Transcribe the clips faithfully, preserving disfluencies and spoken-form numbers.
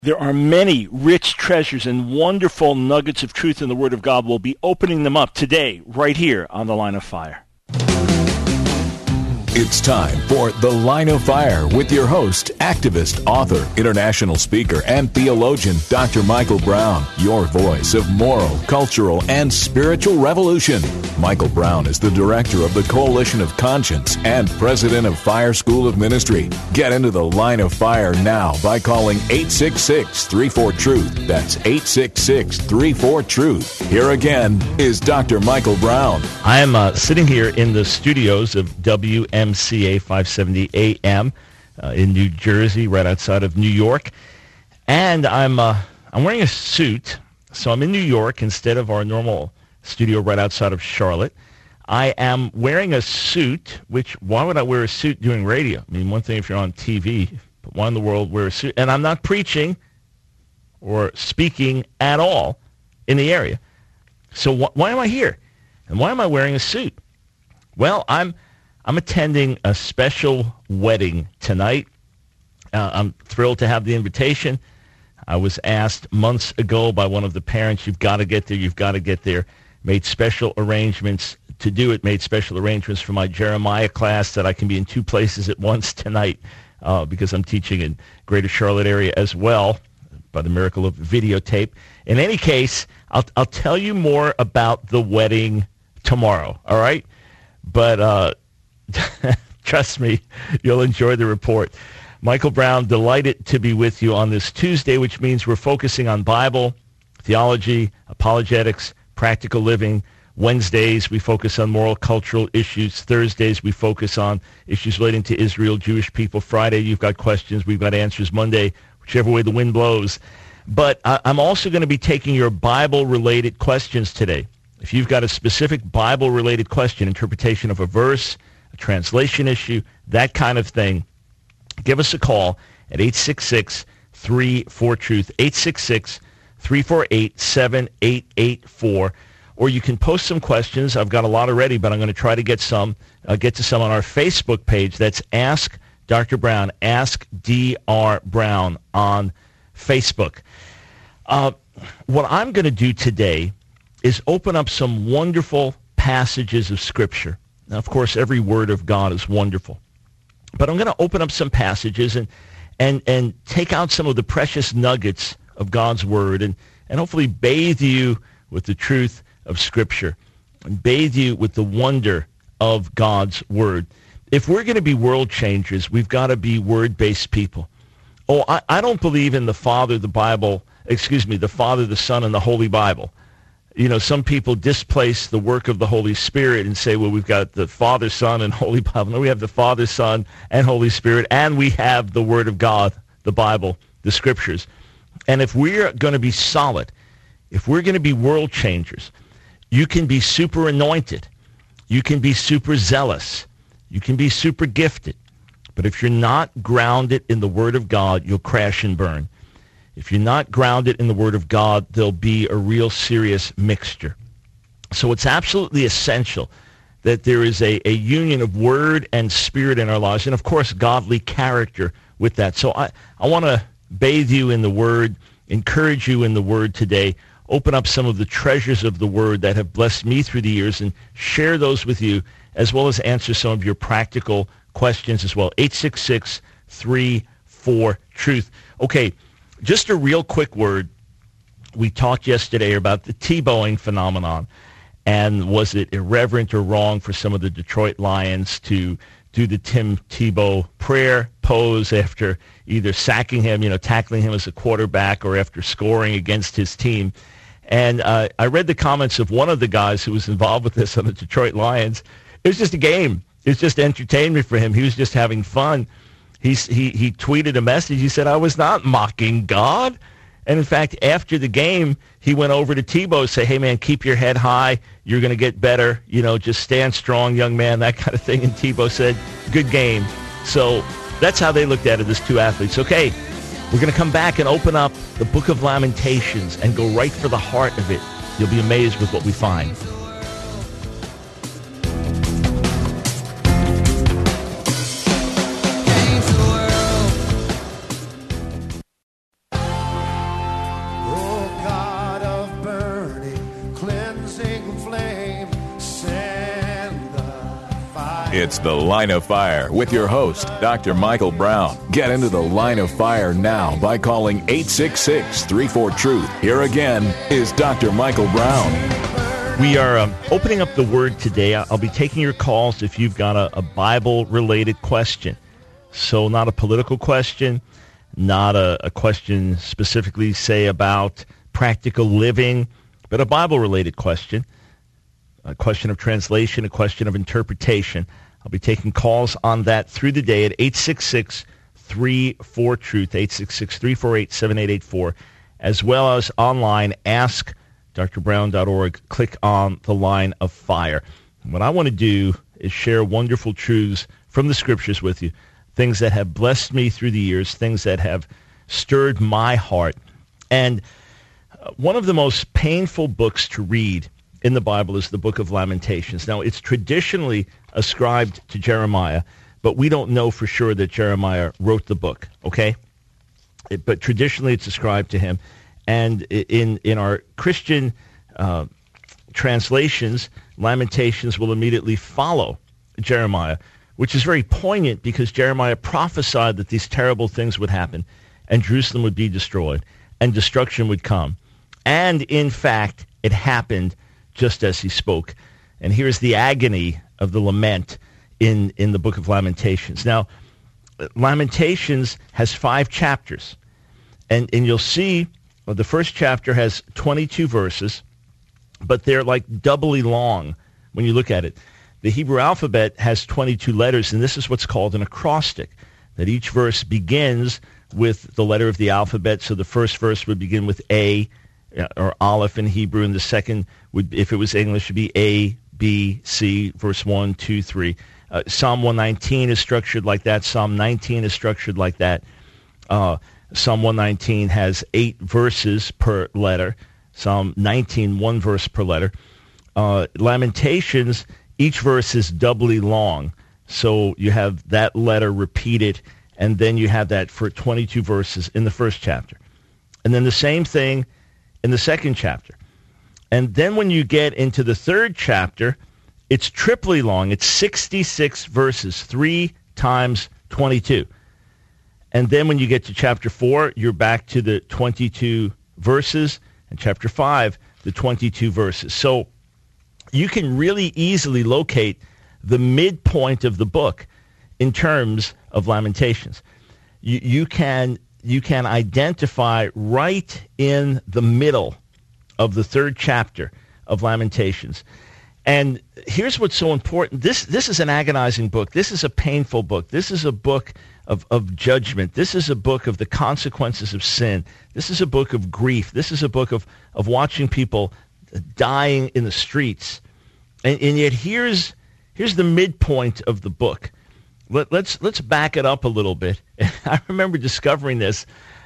There are many rich treasures and wonderful nuggets of truth in the Word of God. We'll be opening them up today, right here on The Line of Fire. It's time for The Line of Fire with your host, activist, author, international speaker, and theologian, Doctor Michael Brown, your voice of moral, cultural, and spiritual revolution. Michael Brown is the director of the Coalition of Conscience and president of Fire School of Ministry. Get into The Line of Fire now by calling eight six six, three four, truth. That's eight six six, three four, truth. Here again is Doctor Michael Brown. I am uh, sitting here in the studios of W M C A five seventy A M uh, in New Jersey, right outside of New York, and I'm uh, I'm wearing a suit. So I'm in New York instead of our normal studio right outside of Charlotte. I am wearing a suit. Which why would I wear a suit doing radio? I mean, one thing if you're on T V, but why in the world wear a suit? And I'm not preaching or speaking at all in the area. So wh- why am I here? And why am I wearing a suit? Well, I'm I'm attending a special wedding tonight. Uh, I'm thrilled to have the invitation. I was asked months ago by one of the parents, you've got to get there, you've got to get there. Made special arrangements to do it, made special arrangements for my Jeremiah class that I can be in two places at once tonight uh, because I'm teaching in Greater Charlotte area as well by the miracle of videotape. In any case, I'll, I'll tell you more about the wedding tomorrow, all right? But uh, trust me, you'll enjoy the report. Michael Brown, delighted to be with you on this Tuesday, which means we're focusing on Bible, theology, apologetics, practical living. Wednesdays, we focus on moral, cultural issues. Thursdays, we focus on issues relating to Israel, Jewish people. Friday, you've got questions, we've got answers. Monday, whichever way the wind blows. But uh, I'm also going to be taking your Bible-related questions today. If you've got a specific Bible-related question, interpretation of a verse, a translation issue, that kind of thing, give us a call at eight six six, three four, truth, eight six six, three four eight, seven eight eight four. Or you can post some questions. I've got a lot already, but I'm going to try to get some, uh, get to some on our Facebook page. That's Ask Doctor Brown, Ask D R Brown on Facebook. Uh, what I'm going to do today is open up some wonderful passages of Scripture. Now, of course, every word of God is wonderful. But I'm going to open up some passages and and and take out some of the precious nuggets of God's Word and, and hopefully bathe you with the truth of Scripture and bathe you with the wonder of God's Word. If we're going to be world changers, we've got to be Word-based people. Oh, I, I don't believe in the Father, the Bible, excuse me, the Father, the Son, and the Holy Bible. You know, some people displace the work of the Holy Spirit and say, well, we've got the Father, Son, and Holy Bible. No, we have the Father, Son, and Holy Spirit, and we have the Word of God, the Bible, the Scriptures. And if we're going to be solid, if we're going to be world changers, you can be super anointed. You can be super zealous. You can be super gifted. But if you're not grounded in the Word of God, you'll crash and burn. If you're not grounded in the Word of God, there'll be a real serious mixture. So it's absolutely essential that there is a, a union of Word and Spirit in our lives, and of course, godly character with that. So I, I want to bathe you in the Word, encourage you in the Word today, open up some of the treasures of the Word that have blessed me through the years, and share those with you, as well as answer some of your practical questions as well. eight six six, three four, truth. Okay. Just a real quick word. We talked yesterday about the Tebowing phenomenon, and was it irreverent or wrong for some of the Detroit Lions to do the Tim Tebow prayer pose after either sacking him, you know, tackling him as a quarterback, or after scoring against his team. And uh, I read the comments of one of the guys who was involved with this on the Detroit Lions. It was just a game. It was just entertainment for him. He was just having fun. He, he he tweeted a message. He said, I was not mocking God. And in fact, after the game, he went over to Tebow and said, hey, man, keep your head high. You're going to get better. You know, just stand strong, young man, that kind of thing. And Tebow said, good game. So that's how they looked at it as two athletes. Okay, we're going to come back and open up the Book of Lamentations and go right for the heart of it. You'll be amazed with what we find. It's The Line of Fire with your host, Doctor Michael Brown. Get into The Line of Fire now by calling eight six six, three four, truth. Here again is Doctor Michael Brown. We are um, opening up the Word today. I'll be taking your calls if you've got a, a Bible-related question. So not a political question, not a, a question specifically, say, about practical living, but a Bible-related question. A question of translation, a question of interpretation. I'll be taking calls on that through the day at eight six six, three four, truth, eight six six, three four eight, seven eight eight four, as well as online, ask d r brown dot org. Click on the Line of Fire. What I want to do is share wonderful truths from the Scriptures with you, things that have blessed me through the years, things that have stirred my heart. And one of the most painful books to read in the Bible is the book of Lamentations. Now, it's traditionally ascribed to Jeremiah, but we don't know for sure that Jeremiah wrote the book, okay? It, but traditionally it's ascribed to him. And in, in our Christian uh, translations, Lamentations will immediately follow Jeremiah, which is very poignant because Jeremiah prophesied that these terrible things would happen and Jerusalem would be destroyed and destruction would come. And in fact, it happened just as he spoke. And here's the agony of the lament in, in the book of Lamentations. Now, Lamentations has five chapters. And, and you'll see well, the first chapter has twenty-two verses, but they're like doubly long when you look at it. The Hebrew alphabet has twenty-two letters, and this is what's called an acrostic, that each verse begins with the letter of the alphabet. So the first verse would begin with A, or Aleph in Hebrew, and the second would, if it was English, would be A, B, C, verse one, two, three. Uh, Psalm one nineteen is structured like that. Psalm nineteen is structured like that. Uh, Psalm one nineteen has eight verses per letter. Psalm nineteen, one verse per letter. Uh, Lamentations, each verse is doubly long. So you have that letter repeated, and then you have that for twenty-two verses in the first chapter. And then the same thing in the second chapter. And then when you get into the third chapter, it's triply long. It's sixty-six verses, three times twenty-two. And then when you get to chapter four, you're back to the twenty-two verses, and chapter five, the twenty-two verses. So you can really easily locate the midpoint of the book in terms of Lamentations. You, you can you can identify right in the middle of the third chapter of Lamentations. And here's what's so important. This this is an agonizing book. This is a painful book. This is a book of, of judgment. This is a book of the consequences of sin. This is a book of grief. This is a book of, of watching people dying in the streets. And, and yet here's here's the midpoint of the book. Let, let's let's back it up a little bit. I remember discovering this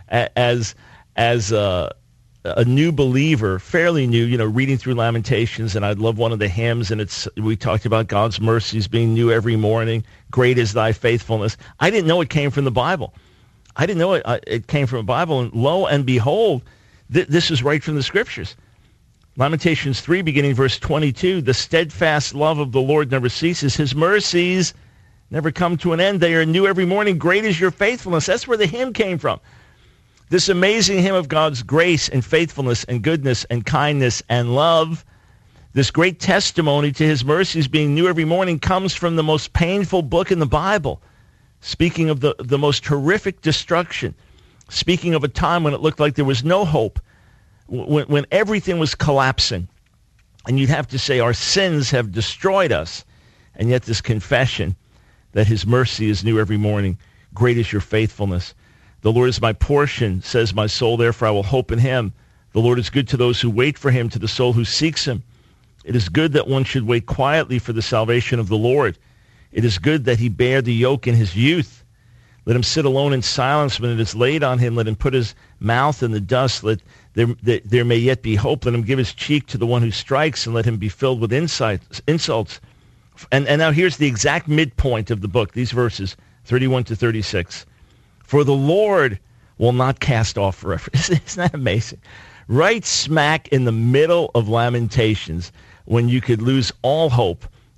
as as a, a new believer, fairly new, you know, reading through Lamentations, and I love one of the hymns, and it's we talked about God's mercies being new every morning. Great is thy faithfulness. I didn't know it came from the Bible. I didn't know it it came from the Bible, and lo and behold, th- this is right from the Scriptures. Lamentations three, beginning verse twenty-two, the steadfast love of the Lord never ceases. His mercies never come to an end. They are new every morning. Great is your faithfulness. That's where the hymn came from. This amazing hymn of God's grace and faithfulness and goodness and kindness and love, this great testimony to his mercies being new every morning, comes from the most painful book in the Bible, speaking of the, the most horrific destruction, speaking of a time when it looked like there was no hope, when, when everything was collapsing. And you'd have to say our sins have destroyed us, and yet this confession that his mercy is new every morning. Great is your faithfulness. The Lord is my portion, says my soul, therefore I will hope in him. The Lord is good to those who wait for him, to the soul who seeks him. It is good that one should wait quietly for the salvation of the Lord. It is good that he bear the yoke in his youth. Let him sit alone in silence when it is laid on him. Let him put his mouth in the dust. Let there, there, there may yet be hope. Let him give his cheek to the one who strikes, and let him be filled with insights, insults. And, and now here's the exact midpoint of the book, these verses, thirty-one to thirty-six. For the Lord will not cast off forever. Isn't that amazing? Right smack in the middle of Lamentations, when you could lose all hope,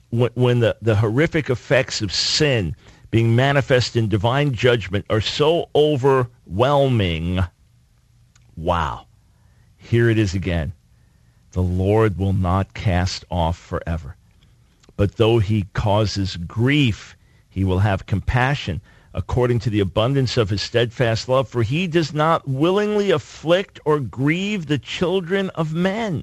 when, when the, the horrific effects of sin being manifest in divine judgment are so overwhelming, wow, here it is again. The Lord will not cast off forever. But though he causes grief, he will have compassion according to the abundance of his steadfast love, for he does not willingly afflict or grieve the children of men.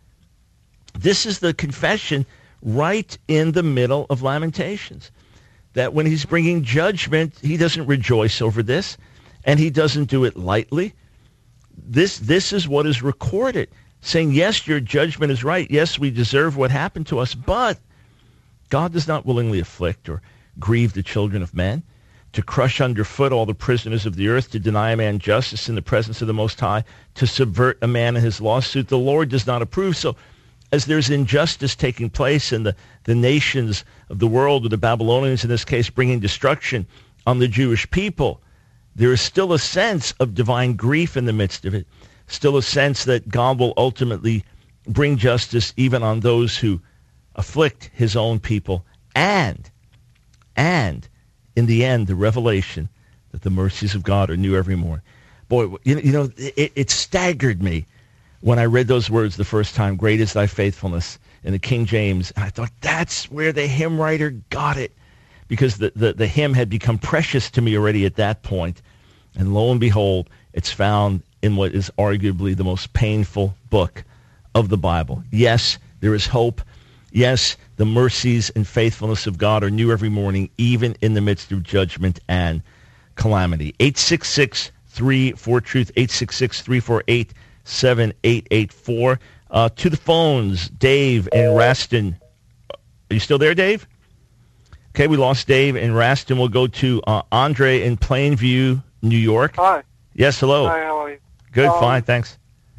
This is the confession right in the middle of Lamentations, that when he's bringing judgment, he doesn't rejoice over this, and he doesn't do it lightly. This, this is what is recorded, saying, yes, your judgment is right. Yes, we deserve what happened to us, but God does not willingly afflict or grieve the children of men, to crush underfoot all the prisoners of the earth, to deny a man justice in the presence of the Most High, to subvert a man in his lawsuit. The Lord does not approve. So as there's injustice taking place in the, the nations of the world, or the Babylonians in this case, bringing destruction on the Jewish people, there is still a sense of divine grief in the midst of it, still a sense that God will ultimately bring justice even on those who afflict his own people, and, and in the end, the revelation that the mercies of God are new every morning. Boy, you, you know, it, it staggered me when I read those words the first time, great is thy faithfulness, in the King James. And I thought, that's where the hymn writer got it, because the, the, the hymn had become precious to me already at that point. And lo and behold, it's found in what is arguably the most painful book of the Bible. Yes, there is hope. Yes, the mercies and faithfulness of God are new every morning, even in the midst of judgment and calamity. eight six six, three four, truth, eight six six, three four eight, seven eight eight four. Uh, to the phones, Dave in Raston. Are you still there, Dave? Okay, we lost Dave in Raston. We'll go to uh, Andre in Plainview, New York. Hi. Yes, hello. Hi, how are you? Good, um, fine, thanks.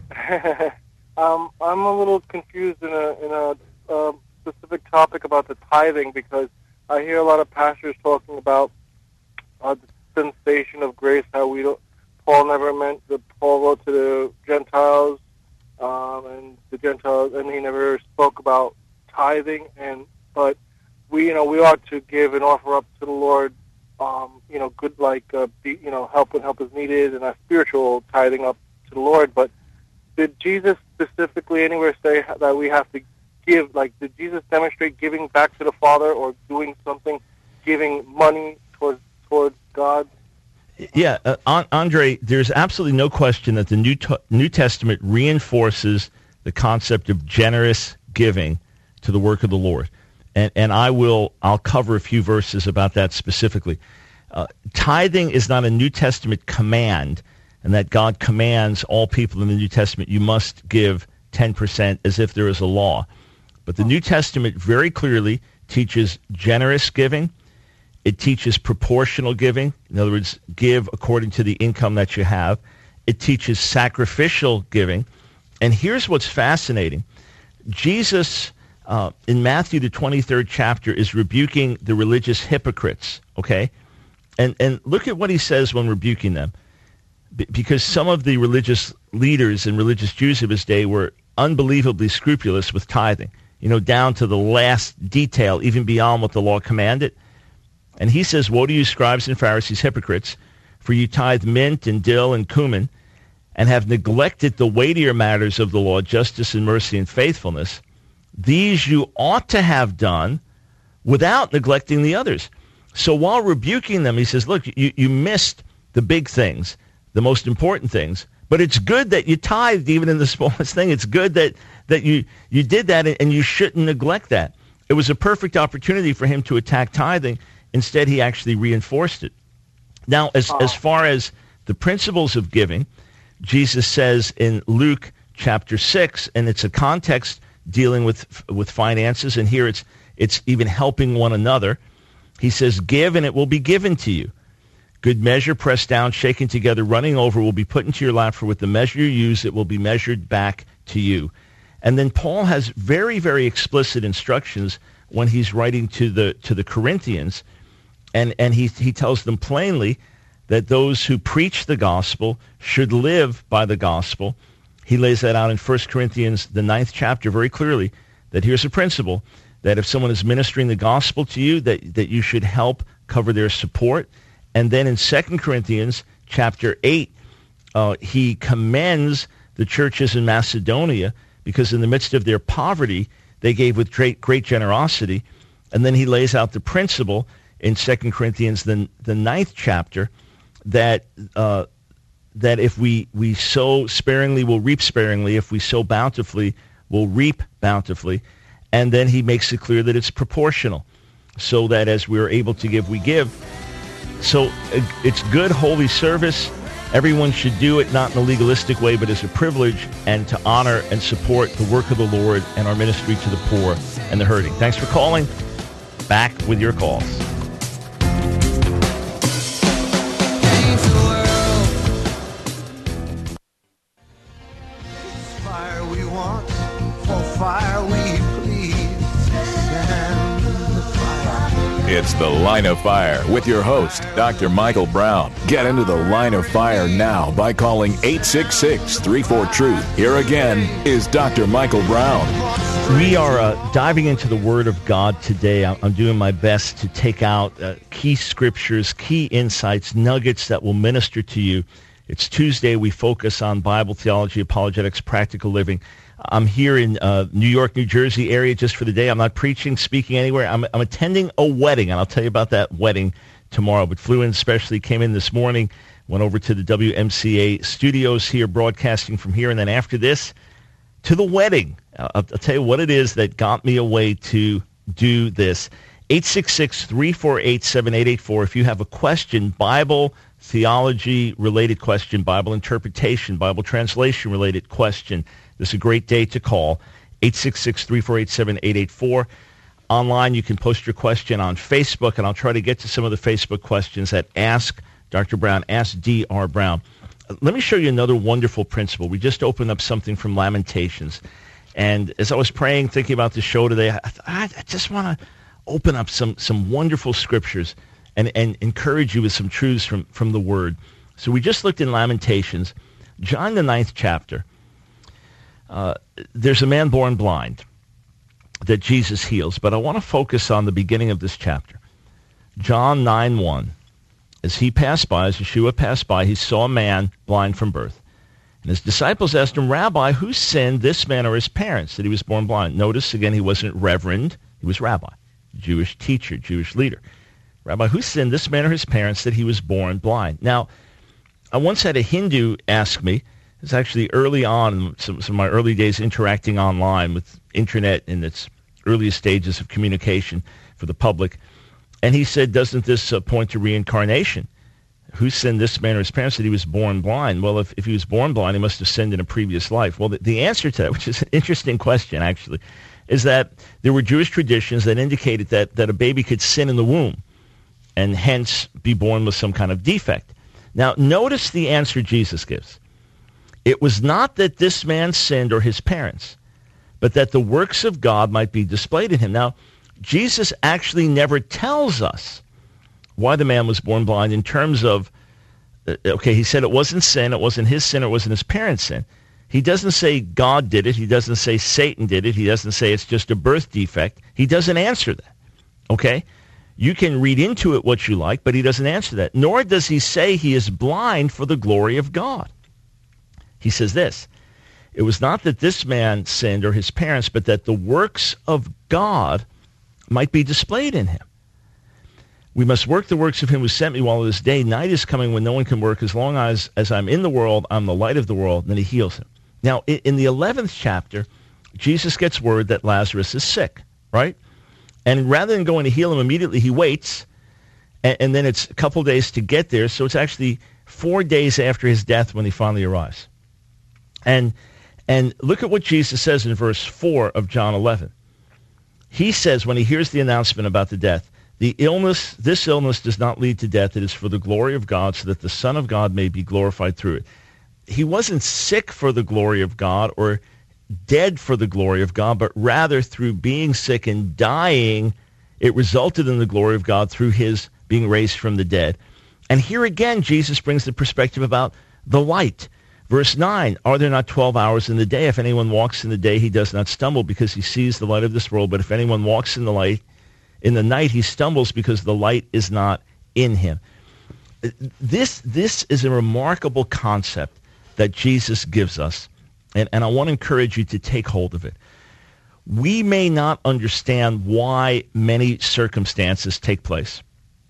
um, I'm a little confused in a in a uh, specific topic about the tithing, because I hear a lot of pastors talking about uh, the dispensation of grace, how we don't, Paul never meant that Paul wrote to the Gentiles, um, and the Gentiles, and he never spoke about tithing. And but we, you know, we ought to give and offer up to the Lord, um, you know, good like uh, be, you know, help when help is needed, and our spiritual tithing up to the Lord. But did Jesus specifically anywhere say that we have to give? Like, did Jesus demonstrate giving back to the Father, or doing something, giving money towards towards God? Yeah, uh, Andre, there's absolutely no question that the New T- New Testament reinforces the concept of generous giving to the work of the Lord, and and I will I'll cover a few verses about that specifically. Uh, tithing is not a New Testament command, and that God commands all people in the New Testament, you must give ten percent as if there is a law. But the New Testament very clearly teaches generous giving. It teaches proportional giving. In other words, give according to the income that you have. It teaches sacrificial giving. And here's what's fascinating. Jesus, uh, in Matthew, the twenty-third chapter, is rebuking the religious hypocrites, okay? And and look at what he says when rebuking them. B- because some of the religious leaders and religious Jews of his day were unbelievably scrupulous with tithing, you know, down to the last detail, even beyond what the law commanded. And he says, woe to you, scribes and Pharisees, hypocrites, for you tithe mint and dill and cumin, and have neglected the weightier matters of the law, justice and mercy and faithfulness. These you ought to have done without neglecting the others. So while rebuking them, he says, look, you, you missed the big things, the most important things, but it's good that you tithed even in the smallest thing. It's good that, that you, you did that, and you shouldn't neglect that. It was a perfect opportunity for him to attack tithing. Instead, he actually reinforced it. Now, as, oh. as far as the principles of giving, Jesus says in Luke chapter six, and it's a context dealing with with finances, and here it's it's even helping one another. He says, give, and it will be given to you. Good measure, pressed down, shaken together, running over, will be put into your lap, for with the measure you use, it will be measured back to you. And then Paul has very, very explicit instructions when he's writing to the to the Corinthians. And and he he tells them plainly that those who preach the gospel should live by the gospel. He lays that out in First Corinthians, the ninth chapter, very clearly, that here's a principle, that if someone is ministering the gospel to you, that, that you should help cover their support. And then in Second Corinthians chapter eight, uh, he commends the churches in Macedonia because in the midst of their poverty, they gave with great, great generosity. And then he lays out the principle in Second Corinthians, the, the ninth chapter, that uh, that if we, we sow sparingly, we'll reap sparingly. If we sow bountifully, we'll reap bountifully. And then he makes it clear that it's proportional, so that as we're able to give, we give. So it's good, holy service. Everyone should do it, not in a legalistic way, but as a privilege and to honor and support the work of the Lord and our ministry to the poor and the hurting. Thanks for calling. Back with your calls. Fire we want, for fire we please. Send the fire. It's The Line of Fire with your host, Doctor Michael Brown. Get into The Line of Fire now by calling eight six six, three four, truth. Here again is Doctor Michael Brown. We are uh, diving into the Word of God today. I'm, I'm doing my best to take out uh, key scriptures, key insights, nuggets that will minister to you. It's Tuesday. We focus on Bible theology, apologetics, practical living. I'm here in uh, New York, New Jersey area just for the day. I'm not preaching, speaking anywhere. I'm, I'm attending a wedding, and I'll tell you about that wedding tomorrow. But flew in especially, came in this morning, went over to the W M C A studios here, broadcasting from here, and then after this, to the wedding. I'll, I'll tell you what it is that got me away to do this. eight six six, three four eight, seven eight eight four. If you have a question, Bible theology-related question, Bible interpretation, Bible translation-related question, this is a great day to call. eight six six, three four eight, seven eight eight four. Online, you can post your question on Facebook, and I'll try to get to some of the Facebook questions at Ask Doctor Brown, Ask D R Brown. Let me show you another wonderful principle. We just opened up something from Lamentations. And as I was praying, thinking about the show today, I, I just want to open up some, some wonderful scriptures and, and encourage you with some truths from, from the Word. So we just looked in Lamentations, John the ninth chapter. Uh, there's a man born blind that Jesus heals, but I want to focus on the beginning of this chapter. John nine one. As he passed by, as Yeshua passed by, he saw a man blind from birth. And his disciples asked him, Rabbi, who sinned, this man or his parents, that he was born blind? Notice, again, he wasn't reverend. He was rabbi, Jewish teacher, Jewish leader. Rabbi, who sinned, this man or his parents, that he was born blind? Now, I once had a Hindu ask me, it's actually early on, some, some of my early days interacting online with internet in its earliest stages of communication for the public. And he said, doesn't this uh, point to reincarnation? Who sinned, this man or his parents, that he was born blind? Well, if, if he was born blind, he must have sinned in a previous life. Well, the, the answer to that, which is an interesting question, actually, is that there were Jewish traditions that indicated that, that a baby could sin in the womb and hence be born with some kind of defect. Now, notice the answer Jesus gives. It was not that this man sinned or his parents, but that the works of God might be displayed in him. Now, Jesus actually never tells us why the man was born blind in terms of, okay, he said it wasn't sin, it wasn't his sin, it wasn't his parents' sin. He doesn't say God did it. He doesn't say Satan did it. He doesn't say it's just a birth defect. He doesn't answer that, okay? You can read into it what you like, but he doesn't answer that. Nor does he say he is blind for the glory of God. He says this, it was not that this man sinned or his parents, but that the works of God might be displayed in him. We must work the works of him who sent me while it is day. Night is coming when no one can work. As long as, as I'm in the world, I'm the light of the world. And then he heals him. Now, in the eleventh chapter, Jesus gets word that Lazarus is sick, right? And rather than going to heal him immediately, he waits. And, and then it's a couple days to get there. So it's actually four days after his death when he finally arrives. And, and look at what Jesus says in verse four of John eleven. He says when he hears the announcement about the death, the illness, this illness does not lead to death. It is for the glory of God, so that the Son of God may be glorified through it. He wasn't sick for the glory of God or dead for the glory of God, but rather through being sick and dying, it resulted in the glory of God through his being raised from the dead. And here again, Jesus brings the perspective about the light. Verse nine, are there not twelve hours in the day? If anyone walks in the day, he does not stumble because he sees the light of this world. But if anyone walks in the light, in the night, he stumbles because the light is not in him. This, this is a remarkable concept that Jesus gives us, and, and I want to encourage you to take hold of it. We may not understand why many circumstances take place.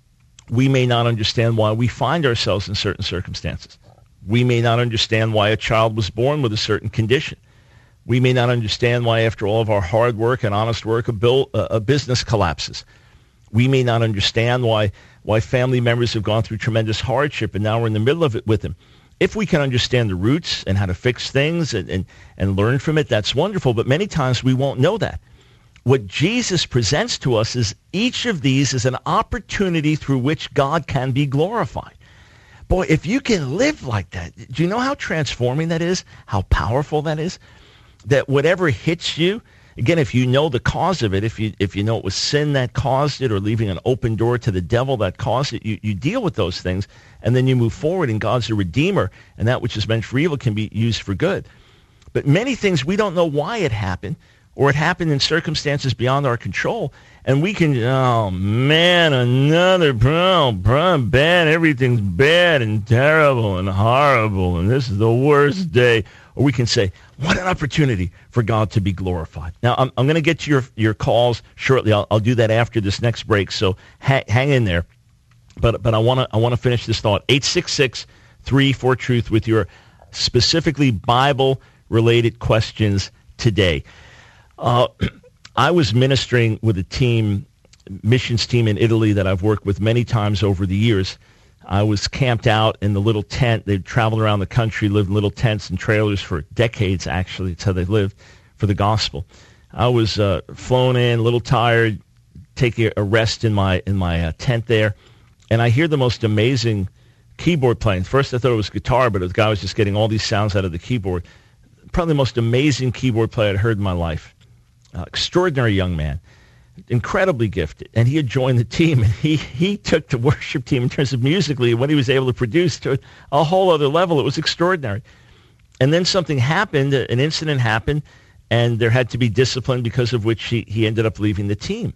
We may not understand why we find ourselves in certain circumstances. We may not understand why a child was born with a certain condition. We may not understand why, after all of our hard work and honest work, a, bill, a business collapses. We may not understand why, why family members have gone through tremendous hardship and now we're in the middle of it with them. If we can understand the roots and how to fix things and, and, and learn from it, that's wonderful. But many times we won't know that. What Jesus presents to us is each of these is an opportunity through which God can be glorified. Boy, if you can live like that, do you know how transforming that is? How powerful that is? That whatever hits you, again, if you know the cause of it, if you if you know it was sin that caused it or leaving an open door to the devil that caused it, you, you deal with those things, and then you move forward, and God's a redeemer, and that which is meant for evil can be used for good. But many things, we don't know why it happened, or it happened in circumstances beyond our control, and we can, oh, man, another problem, bad, everything's bad and terrible and horrible, and this is the worst day. Or we can say, what an opportunity for God to be glorified. Now, I'm, I'm going to get to your, your calls shortly. I'll, I'll do that after this next break, so ha- hang in there. But but I want to I want to finish this thought. eight six six, three four, truth with your specifically Bible-related questions today. Uh, I was ministering with a team, missions team in Italy that I've worked with many times over the years. I was camped out in the little tent. They'd traveled around the country, lived in little tents and trailers for decades, actually. It's how they lived for the gospel. I was uh, flown in, a little tired, taking a rest in my in my uh, tent there, and I hear the most amazing keyboard playing. First I thought it was guitar, but the guy was just getting all these sounds out of the keyboard. Probably the most amazing keyboard player I'd heard in my life. Uh, extraordinary young man. Incredibly gifted, and he had joined the team, and he, he took the worship team in terms of musically, what he was able to produce, to a whole other level. It was extraordinary. And then something happened, an incident happened, and there had to be discipline, because of which he, he ended up leaving the team.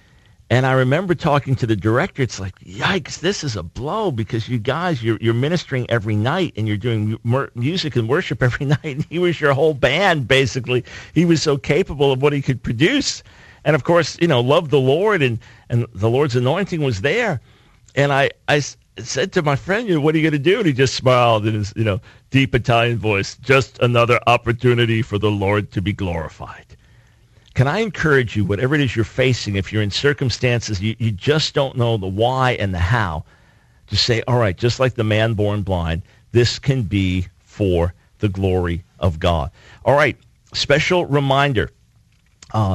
And I remember talking to the director. It's like, yikes, this is a blow, because you guys, you're, you're ministering every night, and you're doing mu- music and worship every night, and he was your whole band, basically. He was so capable of what he could produce. And, of course, you know, loved the Lord, and, and the Lord's anointing was there. And I, I said to my friend, you know, what are you going to do? And he just smiled in his, you know, deep Italian voice, just another opportunity for the Lord to be glorified. Can I encourage you, whatever it is you're facing, if you're in circumstances you, you just don't know the why and the how, to say, all right, just like the man born blind, this can be for the glory of God. All right, special reminder. Uh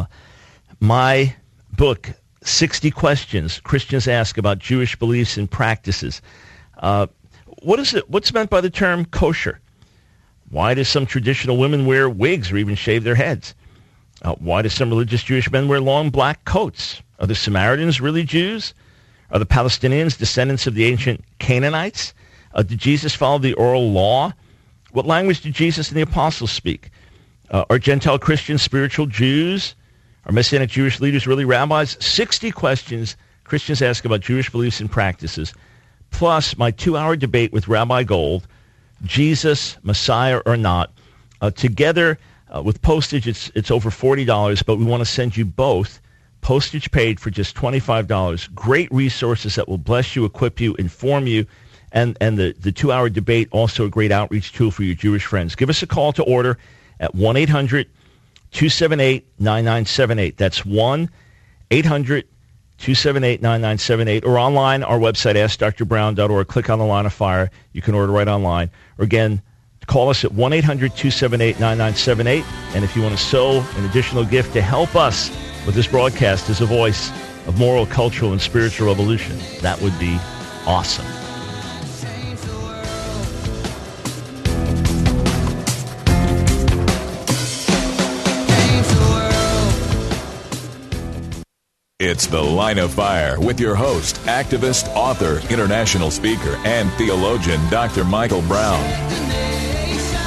My book, sixty Questions Christians Ask About Jewish Beliefs and Practices. Uh, what is it? What's meant by the term kosher? Why do some traditional women wear wigs or even shave their heads? Uh, why do some religious Jewish men wear long black coats? Are the Samaritans really Jews? Are the Palestinians descendants of the ancient Canaanites? Uh, did Jesus follow the oral law? What language did Jesus and the apostles speak? Uh, are Gentile Christians spiritual Jews? Are Messianic Jewish leaders really rabbis? sixty questions Christians ask about Jewish beliefs and practices, plus my two-hour debate with Rabbi Gold, Jesus, Messiah or not. Uh, together uh, with postage, it's it's over forty dollars, but we want to send you both, postage paid for just twenty-five dollars. Great resources that will bless you, equip you, inform you, and, and the, the two-hour debate, also a great outreach tool for your Jewish friends. Give us a call to order at one eight hundred two seven eight nine nine seven eight. That's one eight hundred two seven eight nine nine seven eight. Or online, our website, ask dr brown dot org. Click on the line of fire. You can order right online. Or again, call us at one eight hundred two seven eight nine nine seven eight. And if you want to sow an additional gift to help us with this broadcast as a voice of moral, cultural, and spiritual revolution, that would be awesome. It's The Line of Fire with your host, activist, author, international speaker, and theologian, Doctor Michael Brown.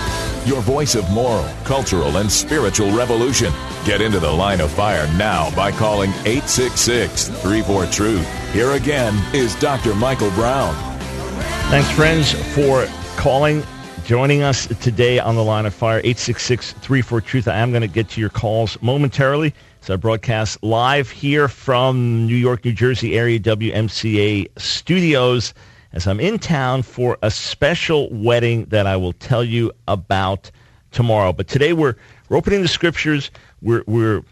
your voice of moral, cultural, and spiritual revolution. Get into the line of fire now by calling eight six six, three four, truth. Here again is Doctor Michael Brown. Thanks, friends, for calling, joining us today on the line of fire, eight six six, three four, truth. I am going to get to your calls momentarily. So I broadcast live here from New York, New Jersey area W M C A studios as I'm in town for a special wedding that I will tell you about tomorrow. But today we're we're opening the scriptures. We're we're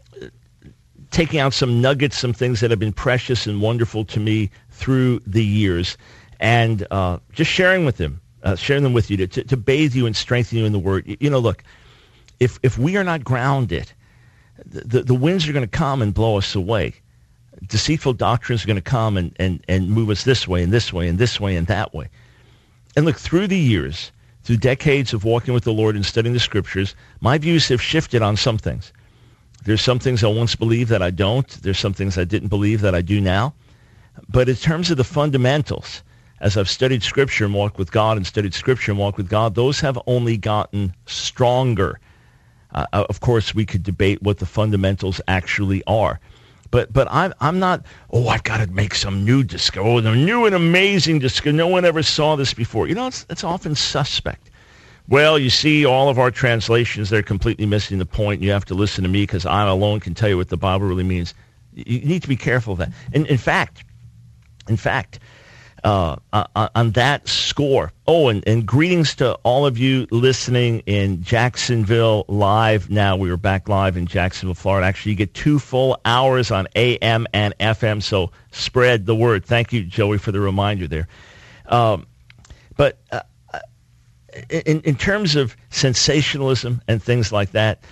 taking out some nuggets, some things that have been precious and wonderful to me through the years, and uh, just sharing with them, uh, sharing them with you to, to to bathe you and strengthen you in the Word. You, you know, look, if if we are not grounded, the the winds are going to come and blow us away. Deceitful doctrines are going to come and, and, and move us this way and this way and this way and that way. And look, through the years, through decades of walking with the Lord and studying the Scriptures, my views have shifted on some things. There's some things I once believed that I don't. There's some things I didn't believe that I do now. But in terms of the fundamentals, as I've studied Scripture and walked with God and studied Scripture and walked with God, those have only gotten stronger. Uh, of course, we could debate what the fundamentals actually are. But but I'm I'm not, oh, I've got to make some new disco, oh, the new and amazing disco. No one ever saw this before. You know, it's, it's often suspect. Well, you see all of our translations, they're completely missing the point. You have to listen to me because I alone can tell you what the Bible really means. You need to be careful of that. And in fact, in fact, uh, uh, on that score, oh, and, and greetings to all of you listening in Jacksonville live now. We are back live in Jacksonville, Florida. Actually, you get two full hours on A M and F M, so spread the word. Thank you, Joey, for the reminder there. Um, but uh, in, in terms of sensationalism and things like that,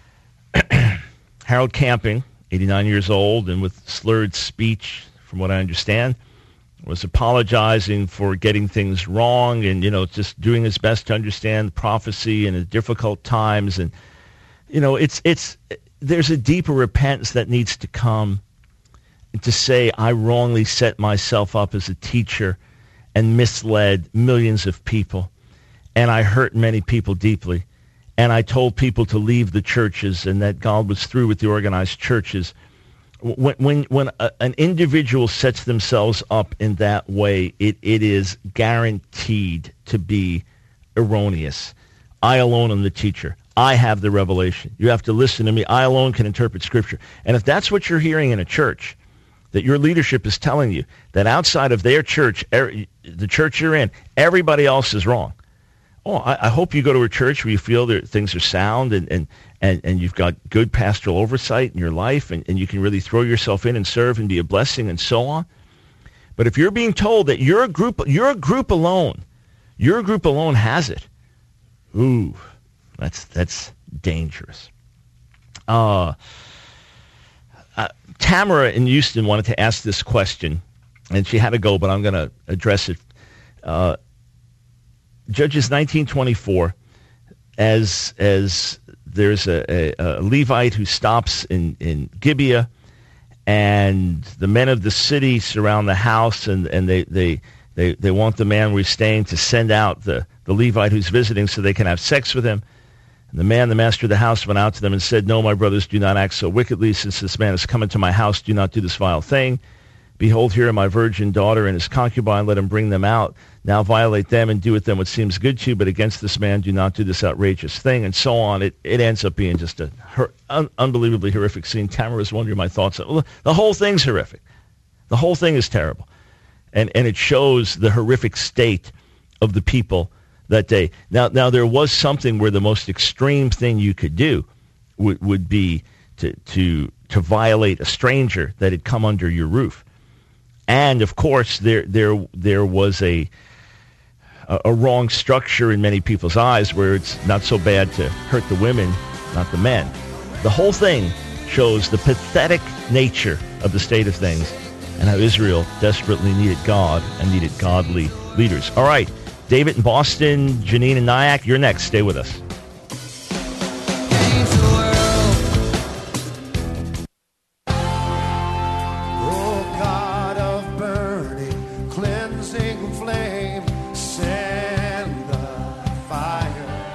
Harold Camping, eighty-nine years old and with slurred speech, from what I understand, was apologizing for getting things wrong and, you know, just doing his best to understand prophecy in difficult times. And, you know, it's it's there's a deeper repentance that needs to come to say, I wrongly set myself up as a teacher and misled millions of people, and I hurt many people deeply, and I told people to leave the churches and that God was through with the organized churches. When when when a, an individual sets themselves up in that way, it, it is guaranteed to be erroneous. I alone am the teacher. I have the revelation. You have to listen to me. I alone can interpret Scripture. And if that's what you're hearing in a church, that your leadership is telling you, that outside of their church, er, the church you're in, everybody else is wrong. Oh, I, I hope you go to a church where you feel that things are sound and, and, and, and you've got good pastoral oversight in your life and, and you can really throw yourself in and serve and be a blessing and so on. But if you're being told that you're a group, you're a group alone, your group alone has it, ooh, that's that's dangerous. Uh, uh, Tamara in Houston wanted to ask this question, and she had to go, but I'm going to address it. Uh, Judges nineteen twenty-four, as as there's a, a, a Levite who stops in, in Gibeah, and the men of the city surround the house, and, and they, they, they, they want the man where he's staying to send out the, the Levite who's visiting so they can have sex with him. And the man, the master of the house, went out to them and said, no, my brothers, do not act so wickedly. Since this man has come into my house, do not do this vile thing. Behold, here are my virgin daughter and his concubine. Let him bring them out. Now violate them and do with them what seems good to you, but against this man do not do this outrageous thing, and so on. It it ends up being just a her, un, unbelievably horrific scene. Tamara was wondering my thoughts. The whole thing's horrific. The whole thing is terrible. And and it shows the horrific state of the people that day. Now, now there was something where the most extreme thing you could do would, would be to, to, to violate a stranger that had come under your roof. And, of course, there there there was a, a a wrong structure in many people's eyes where it's not so bad to hurt the women, not the men. The whole thing shows the pathetic nature of the state of things and how Israel desperately needed God and needed godly leaders. All right, David in Boston, Janine in Nyack, you're next. Stay with us.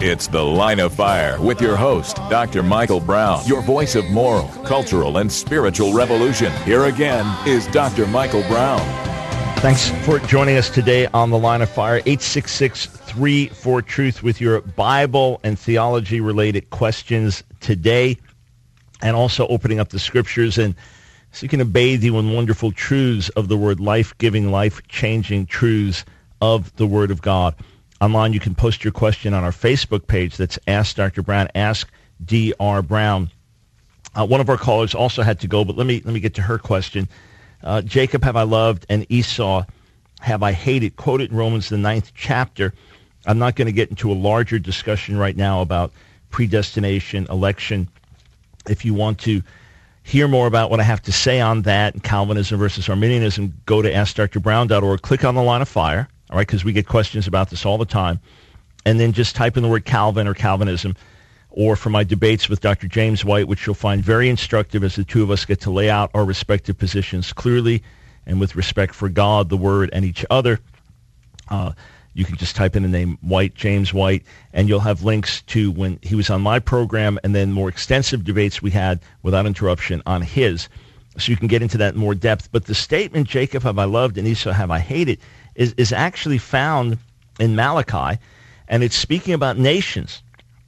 It's The Line of Fire with your host, Doctor Michael Brown, your voice of moral, cultural, and spiritual revolution. Here again is Doctor Michael Brown. Thanks for joining us today on The Line of Fire. eight six six, three four, truth with your Bible and theology-related questions today, and also opening up the Scriptures and seeking to bathe you in wonderful truths of the Word, life-giving, life-changing truths of the Word of God. Online, you can post your question on our Facebook page. That's Ask Doctor Brown, Ask D R Brown. Uh, one of our callers also had to go, but let me let me get to her question. Uh, Jacob have I loved, and Esau have I hated, quoted in Romans, the ninth chapter. I'm not going to get into a larger discussion right now about predestination, election. If you want to hear more about what I have to say on that, Calvinism versus Arminianism, go to ask dr brown dot org, click on the Line of Fire, all right, because we get questions about this all the time, and then just type in the word Calvin or Calvinism, or for my debates with Doctor James White, which you'll find very instructive as the two of us get to lay out our respective positions clearly and with respect for God, the Word, and each other. Uh, you can just type in the name White, James White, and you'll have links to when he was on my program and then more extensive debates we had without interruption on his. So you can get into that in more depth. But the statement, Jacob have I loved and Esau have I hated, is, is actually found in Malachi, and it's speaking about nations.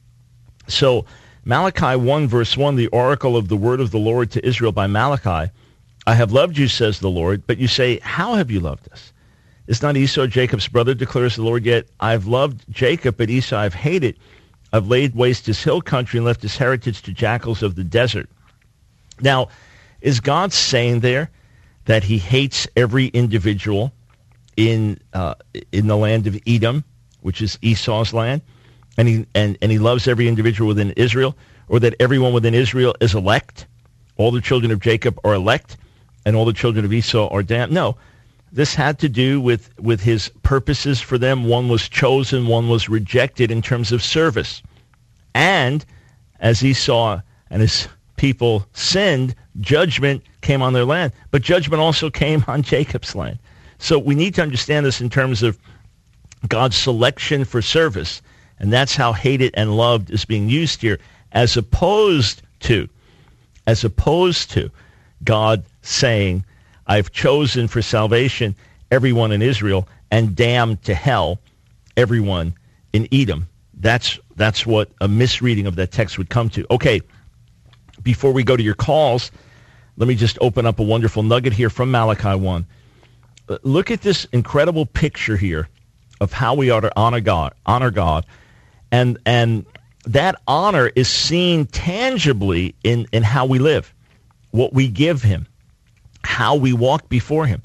So Malachi one, verse one, the oracle of the word of the Lord to Israel by Malachi, I have loved you, says the Lord, but you say, how have you loved us? Is not Esau Jacob's brother, declares the Lord, yet I've loved Jacob, but Esau I've hated. I've laid waste his hill country and left his heritage to jackals of the desert. Now, is God saying there that he hates every individual in uh, in the land of Edom, which is Esau's land? And he and, and he loves every individual within Israel, or that everyone within Israel is elect? All the children of Jacob are elect, and all the children of Esau are damned? No, this had to do with, with his purposes for them. One was chosen, one was rejected in terms of service. And as Esau and his people sinned, judgment came on their land. But judgment also came on Jacob's land. So we need to understand this in terms of God's selection for service. And that's how hated and loved is being used here, as opposed to, as opposed to God saying, I've chosen for salvation everyone in Israel and damned to hell everyone in Edom. That's that's what a misreading of that text would come to. Okay, before we go to your calls, let me just open up a wonderful nugget here from Malachi one. Look at this incredible picture here of how we ought to honor God, honor God. And and that honor is seen tangibly in, in how we live, what we give him, how we walk before him.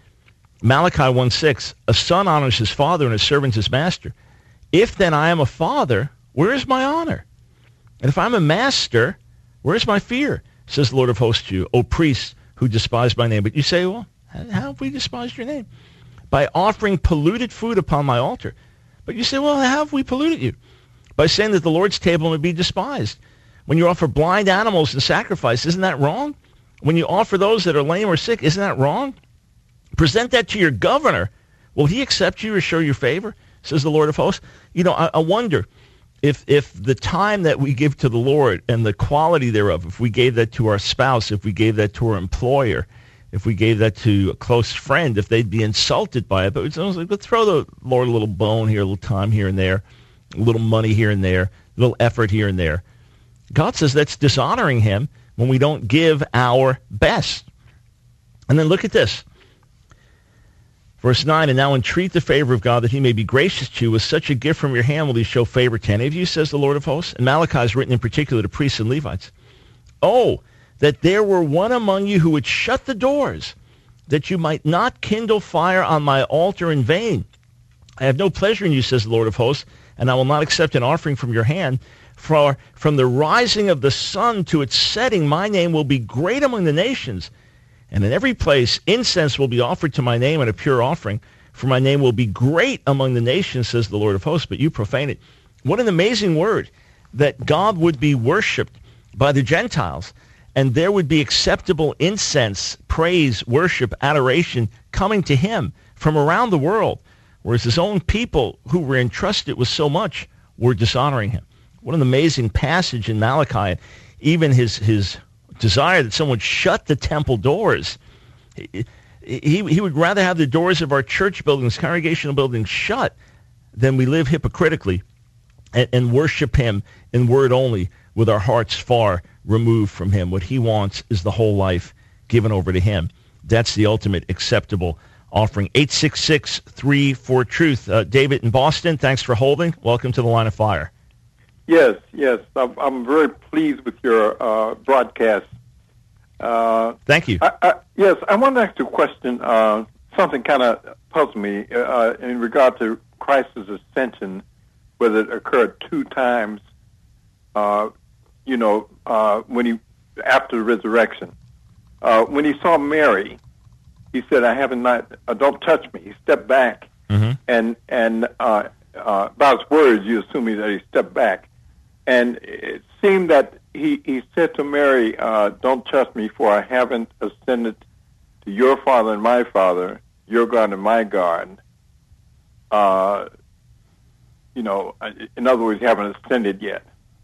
Malachi one six, a son honors his father and a servant his master. If then I am a father, where is my honor? And if I'm a master, where is my fear? Says the Lord of hosts to you, O priests who despise my name. But you say, well, how have we despised your name? By offering polluted food upon my altar. But you say, well, how have we polluted you? By saying that the Lord's table may be despised. When you offer blind animals in sacrifice, isn't that wrong? When you offer those that are lame or sick, isn't that wrong? Present that to your governor. Will he accept you or show you favor? Says the Lord of hosts. You know, I, I wonder if if the time that we give to the Lord and the quality thereof, if we gave that to our spouse, if we gave that to our employer, if we gave that to a close friend, if they'd be insulted by it. But it's almost like, let's throw the Lord a little bone here, a little time here and there, a little money here and there, a little effort here and there. God says that's dishonoring him when we don't give our best. And then look at this. Verse nine, and now entreat the favor of God that he may be gracious to you. With such a gift from your hand will he show favor to any of you, says the Lord of hosts. And Malachi is written in particular to priests and Levites. Oh, that there were one among you who would shut the doors, that you might not kindle fire on my altar in vain. I have no pleasure in you, says the Lord of hosts, and I will not accept an offering from your hand. For from the rising of the sun to its setting, my name will be great among the nations. And in every place incense will be offered to my name and a pure offering. For my name will be great among the nations, says the Lord of hosts, but you profane it. What an amazing word, that God would be worshipped by the Gentiles. And there would be acceptable incense, praise, worship, adoration coming to him from around the world. Whereas his own people who were entrusted with so much we're dishonoring him. What an amazing passage in Malachi. Even his his desire that someone shut the temple doors. He, he, he would rather have the doors of our church buildings, congregational buildings, shut than we live hypocritically and, and worship him in word only with our hearts far removed from him. What he wants is the whole life given over to him. That's the ultimate acceptable offering. eight six six, three four, truth. Uh, David in Boston, thanks for holding. Welcome to the Line of Fire. Yes, yes. I'm, I'm very pleased with your uh, broadcast. Uh, Thank you. I, I, yes, I want to ask you a question. Uh, something kind of puzzled me uh, in regard to Christ's ascension, whether it occurred two times, uh, you know, uh, when he after the resurrection. Uh, when he saw Mary, he said, I haven't not, uh, don't touch me. He stepped back, mm-hmm. and, and uh, uh, by his words, you assume that he stepped back. And it seemed that he, he said to Mary, uh, don't touch me, for I haven't ascended to your Father and my Father, your God and my God. Uh, you know, in other words, you haven't ascended yet.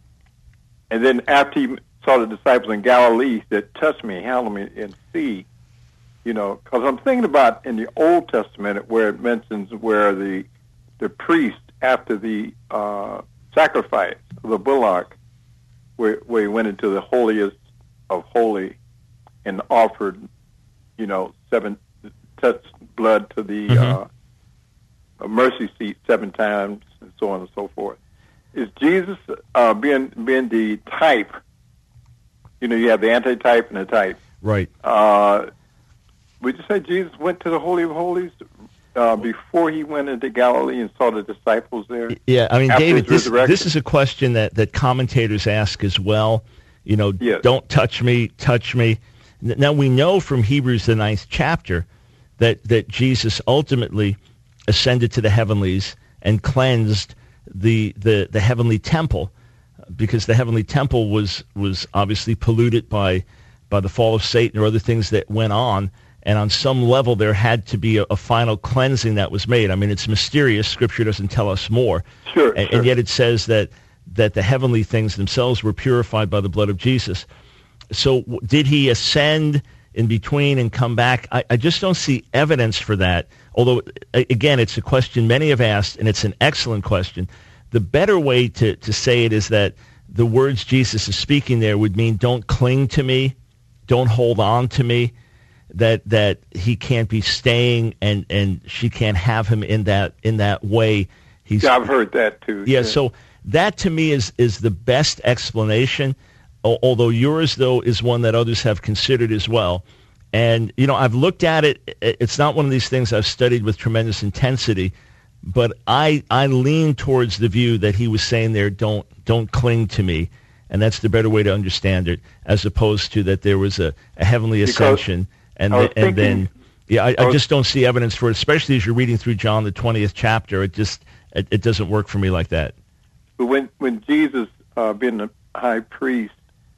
And then after he saw the disciples in Galilee, he said, touch me, handle me, and see. You know, because I'm thinking about in the Old Testament where it mentions where the the priest, after the uh, sacrifice of the bullock, where, where he went into the holiest of holy and offered, you know, seven, touched blood to the mm-hmm. uh, mercy seat seven times, and so on and so forth. Is Jesus uh, being being the type? You know, you have the antitype and the type. Right. Uh, would you say Jesus went to the Holy of Holies uh, before he went into Galilee and saw the disciples there? Yeah, I mean, David, this, resurrection? this is a question that, that commentators ask as well. You know, yes. Don't touch me, touch me. Now, we know from Hebrews, the ninth chapter, that, that Jesus ultimately ascended to the heavenlies and cleansed the, the, the heavenly temple, because the heavenly temple was, was obviously polluted by, by the fall of Satan or other things that went on. And on some level, there had to be a, a final cleansing that was made. I mean, it's mysterious. Scripture doesn't tell us more. Sure, and, sure. and yet it says that, that the heavenly things themselves were purified by the blood of Jesus. So w- did he ascend in between and come back? I, I just don't see evidence for that. Although, a- again, it's a question many have asked, and it's an excellent question. The better way to, to say it is that the words Jesus is speaking there would mean, don't cling to me, don't hold on to me, that that he can't be staying and, and she can't have him in that in that way. He's, yeah, I've heard that too. Yeah, so that to me is, is the best explanation, although yours, though, is one that others have considered as well. And, you know, I've looked at it. It's not one of these things I've studied with tremendous intensity, but I I lean towards the view that he was saying there, don't don't cling to me, and that's the better way to understand it, as opposed to that there was a, a heavenly Because ascension, and I was the, and thinking, then yeah, I, I I was, just don't see evidence for it, especially as you're reading through John the twentieth chapter. It just it, it doesn't work for me like that. But when when Jesus, uh, being the high priest,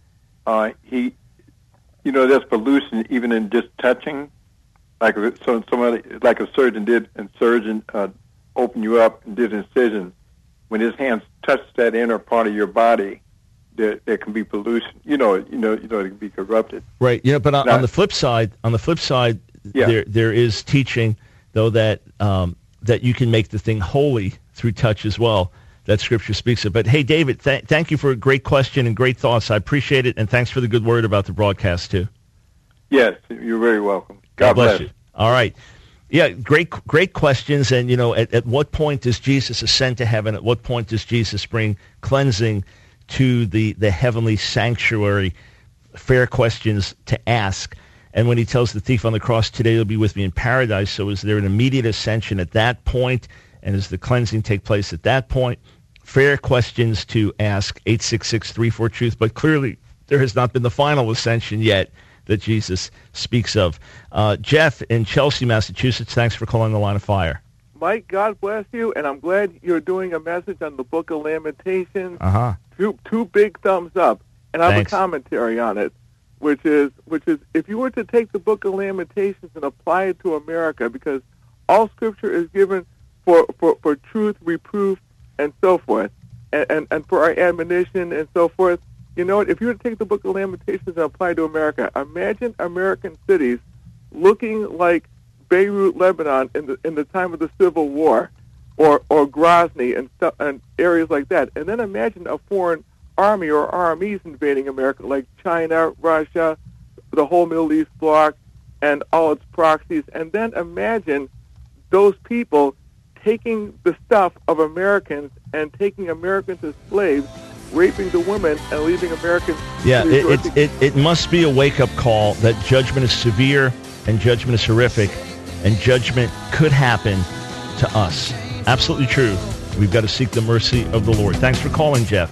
uh, he, you know, there's pollution even in just touching, like so somebody like a surgeon did, and surgeon uh, opened you up and did an incision. When his hands touch that inner part of your body, there there can be pollution. You know, you know, you know, it can be corrupted. Right. Yeah. But on, now, on the flip side, on the flip side, yeah. there there is teaching though that um, that you can make the thing holy through touch as well. That Scripture speaks of. But hey, David, th- thank you for a great question and great thoughts. I appreciate it, and thanks for the good word about the broadcast too. Yes, you're very welcome. God, God bless, bless you. All right. Yeah, great, great questions. And, you know, at, at what point does Jesus ascend to heaven? At what point does Jesus bring cleansing to the, the heavenly sanctuary? Fair questions to ask. And when he tells the thief on the cross, today you'll be with me in paradise, so is there an immediate ascension at that point? And does the cleansing take place at that point? Fair questions to ask, eight six six, three four, truth. But clearly there has not been the final ascension yet that Jesus speaks of. Uh, Jeff in Chelsea, Massachusetts, thanks for calling the Line of Fire. Mike, God bless you, and I'm glad you're doing a message on the Book of Lamentations. Uh-huh. Two, two big thumbs up, and I have Thanks. a commentary on it, which is, which is, if you were to take the Book of Lamentations and apply it to America, because all Scripture is given for, for, for truth, reproof, and so forth, and, and, and for our admonition and so forth. You know what? If you were to take the Book of Lamentations and apply it to America, imagine American cities looking like Beirut, Lebanon, in the in the time of the Civil War, or or Grozny and stuff, and areas like that. And then imagine a foreign army or armies invading America, like China, Russia, the whole Middle East bloc, and all its proxies. And then imagine those people taking the stuff of Americans and taking Americans as slaves, raping the women, and leaving Americans. Yeah, it, it, it, it must be a wake-up call that judgment is severe and judgment is horrific, and judgment could happen to us. Absolutely true. We've got to seek the mercy of the Lord. Thanks for calling, Jeff.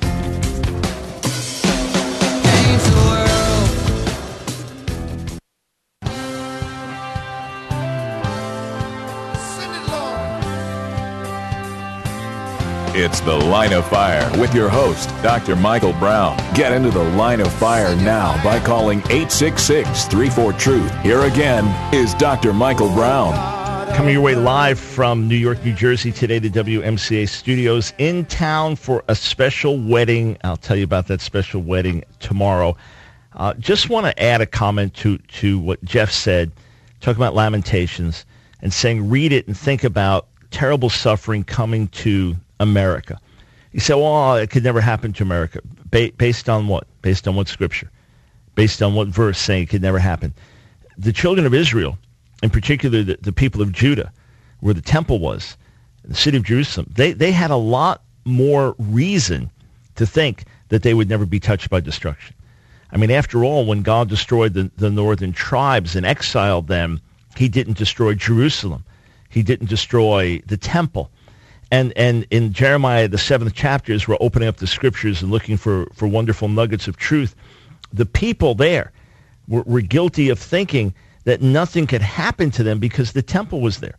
It's The Line of Fire with your host, Doctor Michael Brown. Get into The Line of Fire now by calling eight six six, three four, truth. Here again is Doctor Michael Brown. Coming your way live from New York, New Jersey today to W M C A Studios, in town for a special wedding. I'll tell you about that special wedding tomorrow. Uh, just want to add a comment to, to what Jeff said, talking about Lamentations, and saying read it and think about terrible suffering coming to America. You say, well, it could never happen to America. Ba- based on what? Based on what scripture? Based on what verse saying it could never happen? The children of Israel, in particular the, the people of Judah, where the temple was, the city of Jerusalem, they, they had a lot more reason to think that they would never be touched by destruction. I mean, after all, when God destroyed the, the northern tribes and exiled them, he didn't destroy Jerusalem. He didn't destroy the temple. And and in Jeremiah, the seventh chapter, as we're opening up the scriptures and looking for, for wonderful nuggets of truth, the people there were, were guilty of thinking that nothing could happen to them because the temple was there.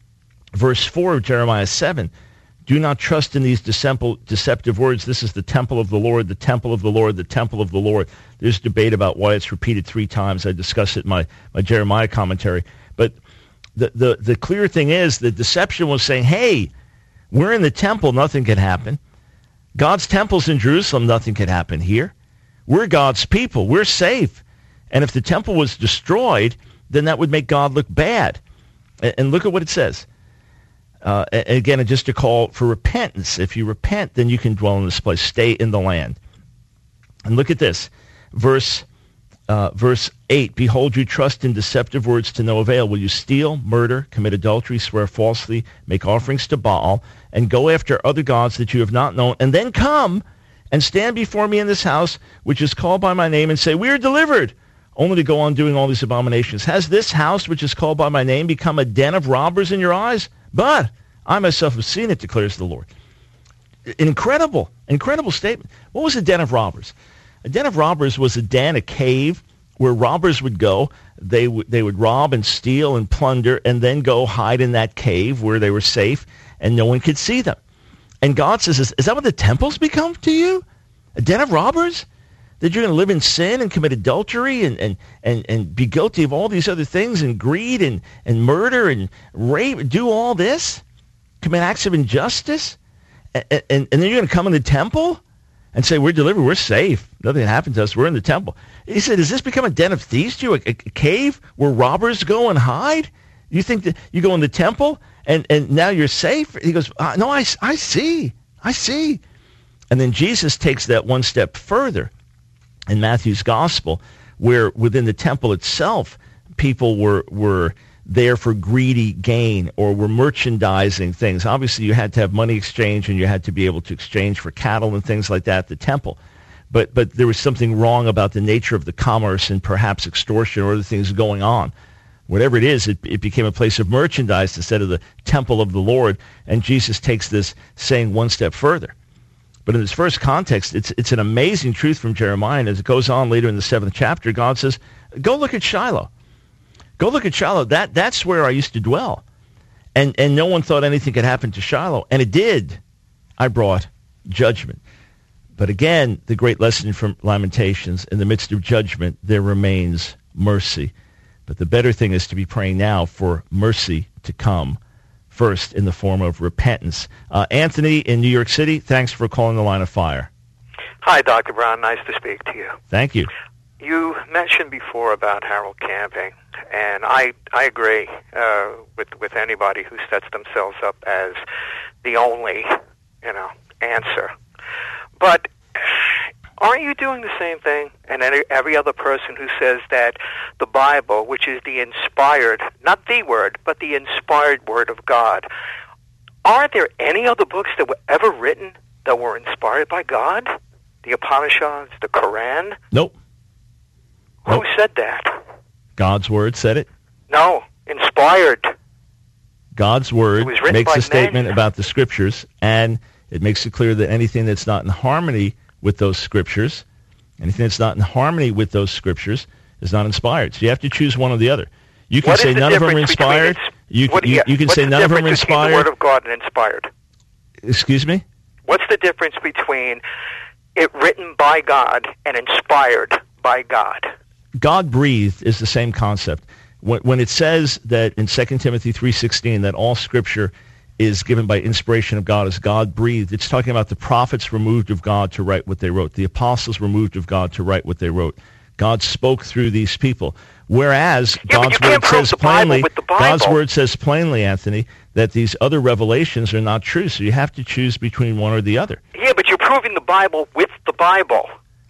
Verse four of Jeremiah seven, do not trust in these deceptive words. This is the temple of the Lord, the temple of the Lord, the temple of the Lord. There's debate about why it's repeated three times. I discussed it in my, my Jeremiah commentary. But the, the, the clear thing is the deception was saying, hey, we're in the temple, nothing can happen. God's temple's in Jerusalem, nothing can happen here. We're God's people, we're safe. And if the temple was destroyed, then that would make God look bad. And, and look at what it says. Uh, and again, just a call for repentance. If you repent, then you can dwell in this place, stay in the land. And look at this, verse uh, verse eight. Behold, you trust in deceptive words to no avail. Will you steal, murder, commit adultery, swear falsely, make offerings to Baal, and go after other gods that you have not known, and then come and stand before me in this house, which is called by my name, and say, we are delivered, only to go on doing all these abominations? Has this house, which is called by my name, become a den of robbers in your eyes? But I myself have seen it, declares the Lord. Incredible, incredible statement. What was a den of robbers? A den of robbers was a den, a cave, where robbers would go. They, w- they would rob and steal and plunder and then go hide in that cave where they were safe and no one could see them. And God says, is, is that what the temple's become to you? A den of robbers? That you're going to live in sin and commit adultery and, and, and, and be guilty of all these other things and greed and, and murder and rape, do all this? Commit acts of injustice? And, and, and then you're going to come in the temple and say, we're delivered, we're safe. Nothing happened to us, we're in the temple. He said, does this become a den of thieves to you, a, a cave where robbers go and hide? You think that you go in the temple and, and now you're safe? He goes, uh, no, I, I see, I see. And then Jesus takes that one step further in Matthew's gospel, where within the temple itself, people were were there for greedy gain or were merchandising things. Obviously, you had to have money exchange and you had to be able to exchange for cattle and things like that at the temple. But but there was something wrong about the nature of the commerce and perhaps extortion or other things going on. Whatever it is, it, it became a place of merchandise instead of the temple of the Lord. And Jesus takes this saying one step further. But in this first context, it's it's an amazing truth from Jeremiah. And as it goes on later in the seventh chapter, God says, go look at Shiloh. Go look at Shiloh. That, that's where I used to dwell. And, and no one thought anything could happen to Shiloh. And it did. I brought judgment. But again, the great lesson from Lamentations, in the midst of judgment, there remains mercy. But the better thing is to be praying now for mercy to come first in the form of repentance. Uh, Anthony in New York City, thanks for calling the Line of Fire. Hi, Doctor Brown. Nice to speak to you. Thank you. You mentioned before about Harold Camping, and I I agree uh, with with anybody who sets themselves up as the only, you know, answer. But aren't you doing the same thing? And any, every other person who says that the Bible, which is the inspired, not the word, but the inspired Word of God, aren't there any other books that were ever written that were inspired by God? The Upanishads, the Quran? Nope. Who nope. said that? God's Word said it. No, inspired. God's Word makes a statement men. about the Scriptures, and it makes it clear that anything that's not in harmony with those Scriptures, anything that's not in harmony with those Scriptures is not inspired. So you have to choose one or the other. You can what say none of them are inspired. You, what, you, yeah, you can say none of them are inspired. The Word of God and inspired. Excuse me? What's the difference between it written by God and inspired by God? God breathed is the same concept. When, when it says that in Second Timothy three sixteen that all Scripture is given by inspiration of God as God breathed, it's talking about the prophets removed of God to write what they wrote. The apostles removed of God to write what they wrote. God spoke through these people. Whereas yeah, God's word says plainly, God's word says plainly, Anthony, that these other revelations are not true. So you have to choose between one or the other. Yeah, but you're proving the Bible with the Bible.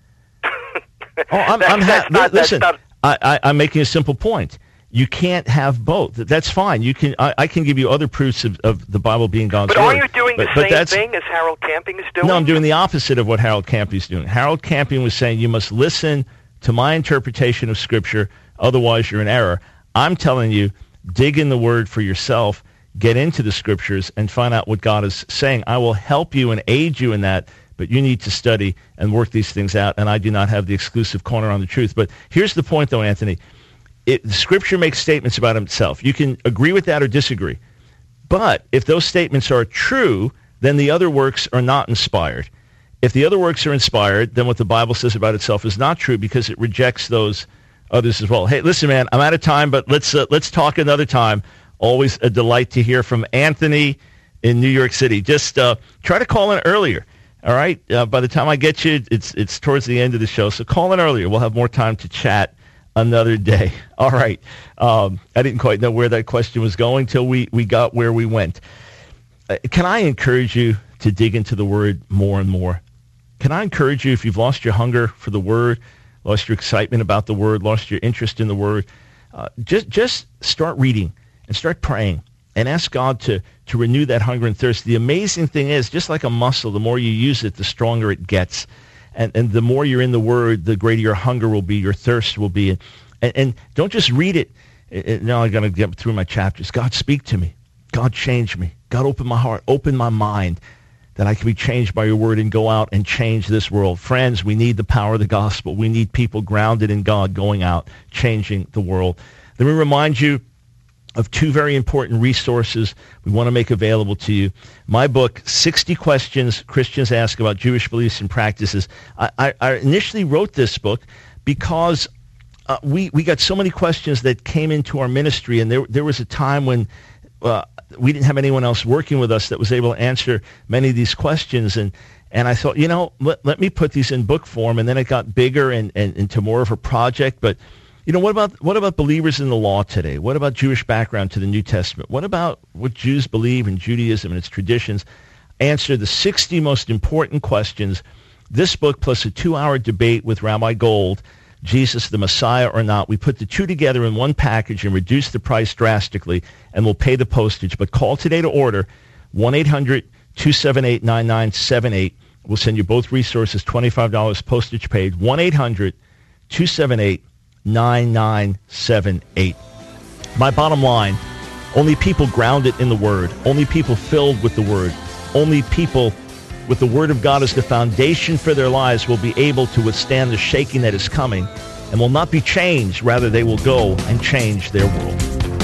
oh, I'm, I'm ha- not, listen. Not... I, I, I'm making a simple point. You can't have both. That's fine. You can. I, I can give you other proofs of, of the Bible being God's but word. But are you doing but, the but same thing as Harold Camping is doing? No, I'm doing the opposite of what Harold Camping is doing. Harold Camping was saying you must listen to my interpretation of Scripture, otherwise you're in error. I'm telling you, dig in the Word for yourself, get into the Scriptures, and find out what God is saying. I will help you and aid you in that, but you need to study and work these things out, and I do not have the exclusive corner on the truth. But here's the point, though, Anthony. It, the Scripture makes statements about itself. You can agree with that or disagree. But if those statements are true, then the other works are not inspired. If the other works are inspired, then what the Bible says about itself is not true because it rejects those others as well. Hey, listen, man, I'm out of time, but let's uh, let's talk another time. Always a delight to hear from Anthony in New York City. Just uh, try to call in earlier, all right? Uh, by the time I get you, it's it's towards the end of the show, so call in earlier. We'll have more time to chat another day. All right. Um, I didn't quite know where that question was going till we, we got where we went. Uh, can I encourage you to dig into the Word more and more? Can I encourage you, if you've lost your hunger for the Word, lost your excitement about the Word, lost your interest in the Word, uh, just just start reading and start praying and ask God to, to renew that hunger and thirst. The amazing thing is, just like a muscle, the more you use it, the stronger it gets. And, and the more you're in the Word, the greater your hunger will be, your thirst will be. And, and, and don't just read it. it, it now I'm going to get through my chapters. God, speak to me. God, change me. God, open my heart. Open my mind, that I can be changed by your Word and go out and change this world. Friends, we need the power of the gospel. We need people grounded in God going out, changing the world. Let me remind you of two very important resources we want to make available to you. My book, sixty Questions Christians Ask About Jewish Beliefs and Practices. I, I, I initially wrote this book because uh, we, we got so many questions that came into our ministry, and there, there was a time when uh, we didn't have anyone else working with us that was able to answer many of these questions. And, and I thought, you know, let, let me put these in book form, and then it got bigger and, and into more of a project. But you know, what about what about believers in the law today? What about Jewish background to the New Testament? What about what Jews believe in Judaism and its traditions? Answer the sixty most important questions. This book plus a two-hour debate with Rabbi Gold, Jesus the Messiah or not. We put the two together in one package and reduce the price drastically, and we'll pay the postage. But call today to order, one eight hundred two seven eight nine nine seven eight. We'll send you both resources, twenty-five dollars postage paid, one eight hundred two seven eight nine nine seven eight. My bottom line, only people grounded in the Word, only people filled with the Word, only people with the Word of God as the foundation for their lives will be able to withstand the shaking that is coming and will not be changed. Rather, they will go and change their world.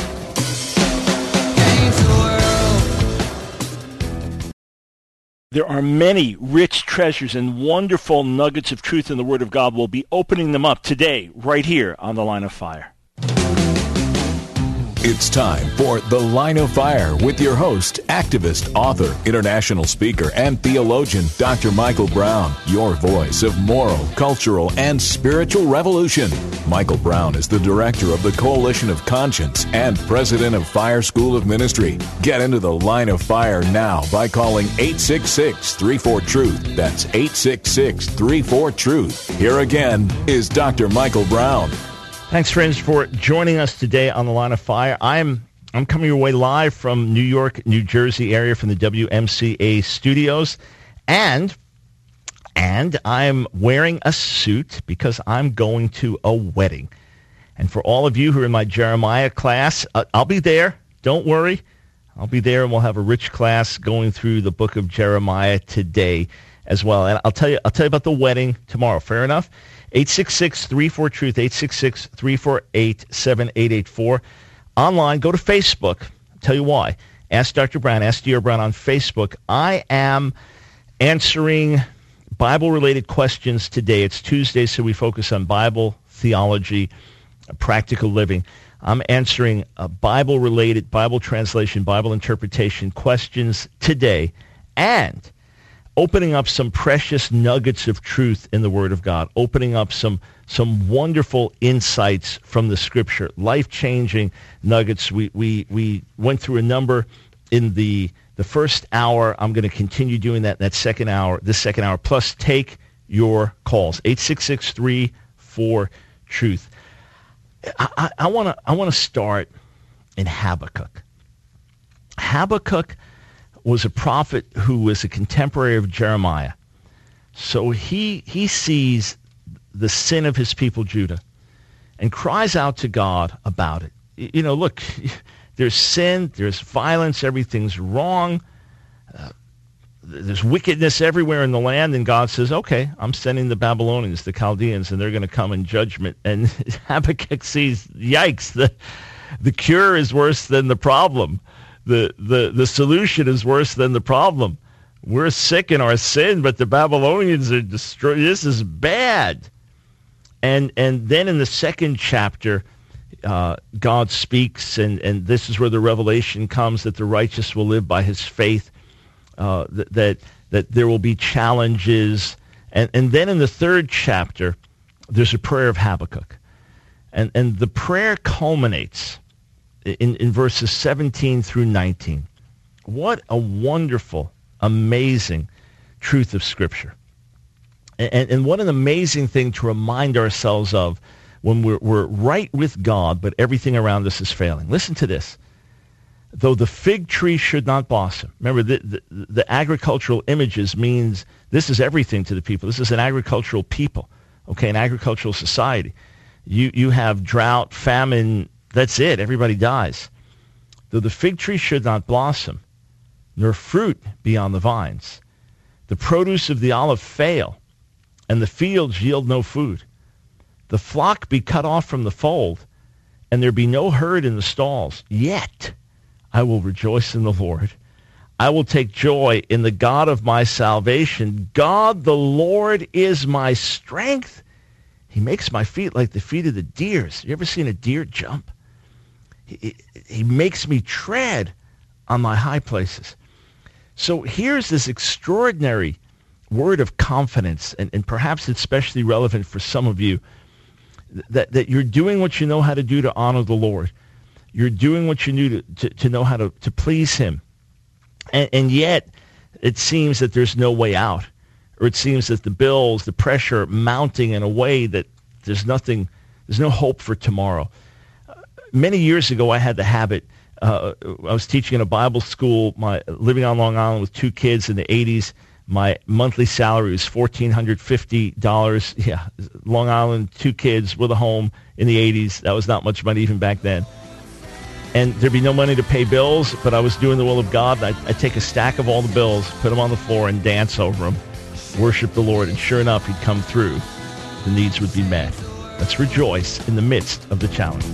There are many rich treasures and wonderful nuggets of truth in the Word of God. We'll be opening them up today, right here on The Line of Fire. It's time for The Line of Fire with your host, activist, author, international speaker, and theologian, Doctor Michael Brown, your voice of moral, cultural, and spiritual revolution. Michael Brown is the director of the Coalition of Conscience and president of Fire School of Ministry. Get into The Line of Fire now by calling eight six six, three four, truth. That's eight six six, three four, truth. Here again is Doctor Michael Brown. Thanks, friends, for joining us today on The Line of Fire. I'm I'm coming your way live from New York, New Jersey area from the W M C A studios, and and I'm wearing a suit because I'm going to a wedding. And for all of you who are in my Jeremiah class, uh, I'll be there. Don't worry. I'll be there, and we'll have a rich class going through the book of Jeremiah today as well. And I'll tell you I'll tell you about the wedding tomorrow. Fair enough? eight six six, three four, truth, eight six six, three four eight, seven eight eight four. Online, go to Facebook. I'll tell you why. Ask Doctor Brown, Ask D R Brown on Facebook. I am answering Bible-related questions today. It's Tuesday, so we focus on Bible, theology, practical living. I'm answering uh, Bible-related, Bible translation, Bible interpretation questions today, and opening up some precious nuggets of truth in the Word of God, opening up some some wonderful insights from the Scripture, life-changing nuggets. We we we went through a number in the the first hour. I'm going to continue doing that in that second hour, this second hour. Plus, take your calls, eight six six, three four, truth. I want to I want to start in Habakkuk. Habakkuk was a prophet who was a contemporary of Jeremiah. So he he sees the sin of his people Judah and cries out to God about it. You know, look, there's sin, there's violence, everything's wrong. Uh, there's wickedness everywhere in the land, and God says, okay, I'm sending the Babylonians, the Chaldeans, and they're going to come in judgment. And Habakkuk sees, yikes, the, the cure is worse than the problem. The, the the solution is worse than the problem. We're sick in our sin, but the Babylonians are destroyed. This is bad. And and then in the second chapter, uh, God speaks, and, and this is where the revelation comes that the righteous will live by his faith, uh, that, that that there will be challenges. And, and then in the third chapter, there's a prayer of Habakkuk. And, and the prayer culminates In, in verses seventeen through nineteen. What a wonderful, amazing truth of Scripture. And, and what an amazing thing to remind ourselves of when we're, we're right with God, but everything around us is failing. Listen to this. Though the fig tree should not blossom. Remember, the, the, the agricultural images means this is everything to the people. This is an agricultural people, okay, an agricultural society. You, you have drought, famine. That's it. Everybody dies. Though the fig tree should not blossom, nor fruit be on the vines, the produce of the olive fail, and the fields yield no food, the flock be cut off from the fold, and there be no herd in the stalls, yet I will rejoice in the Lord. I will take joy in the God of my salvation. God the Lord is my strength. He makes my feet like the feet of the deers. You ever seen a deer jump? He, he makes me tread on my high places. So here's this extraordinary word of confidence, and, and perhaps it's especially relevant for some of you, that, that you're doing what you know how to do to honor the Lord. You're doing what you knew to, to, to know how to, to please him. And, and yet it seems that there's no way out, or it seems that the bills, the pressure mounting in a way that there's nothing, there's no hope for tomorrow. Many years ago, I had the habit, uh, I was teaching in a Bible school, my living on Long Island with two kids in the eighties. My monthly salary was one thousand four hundred fifty dollars. Yeah, Long Island, two kids with a home in the eighties. That was not much money even back then. And there'd be no money to pay bills, but I was doing the will of God. I'd, I'd take a stack of all the bills, put them on the floor, and dance over them, worship the Lord. And sure enough, he'd come through. The needs would be met. Let's rejoice in the midst of the challenges.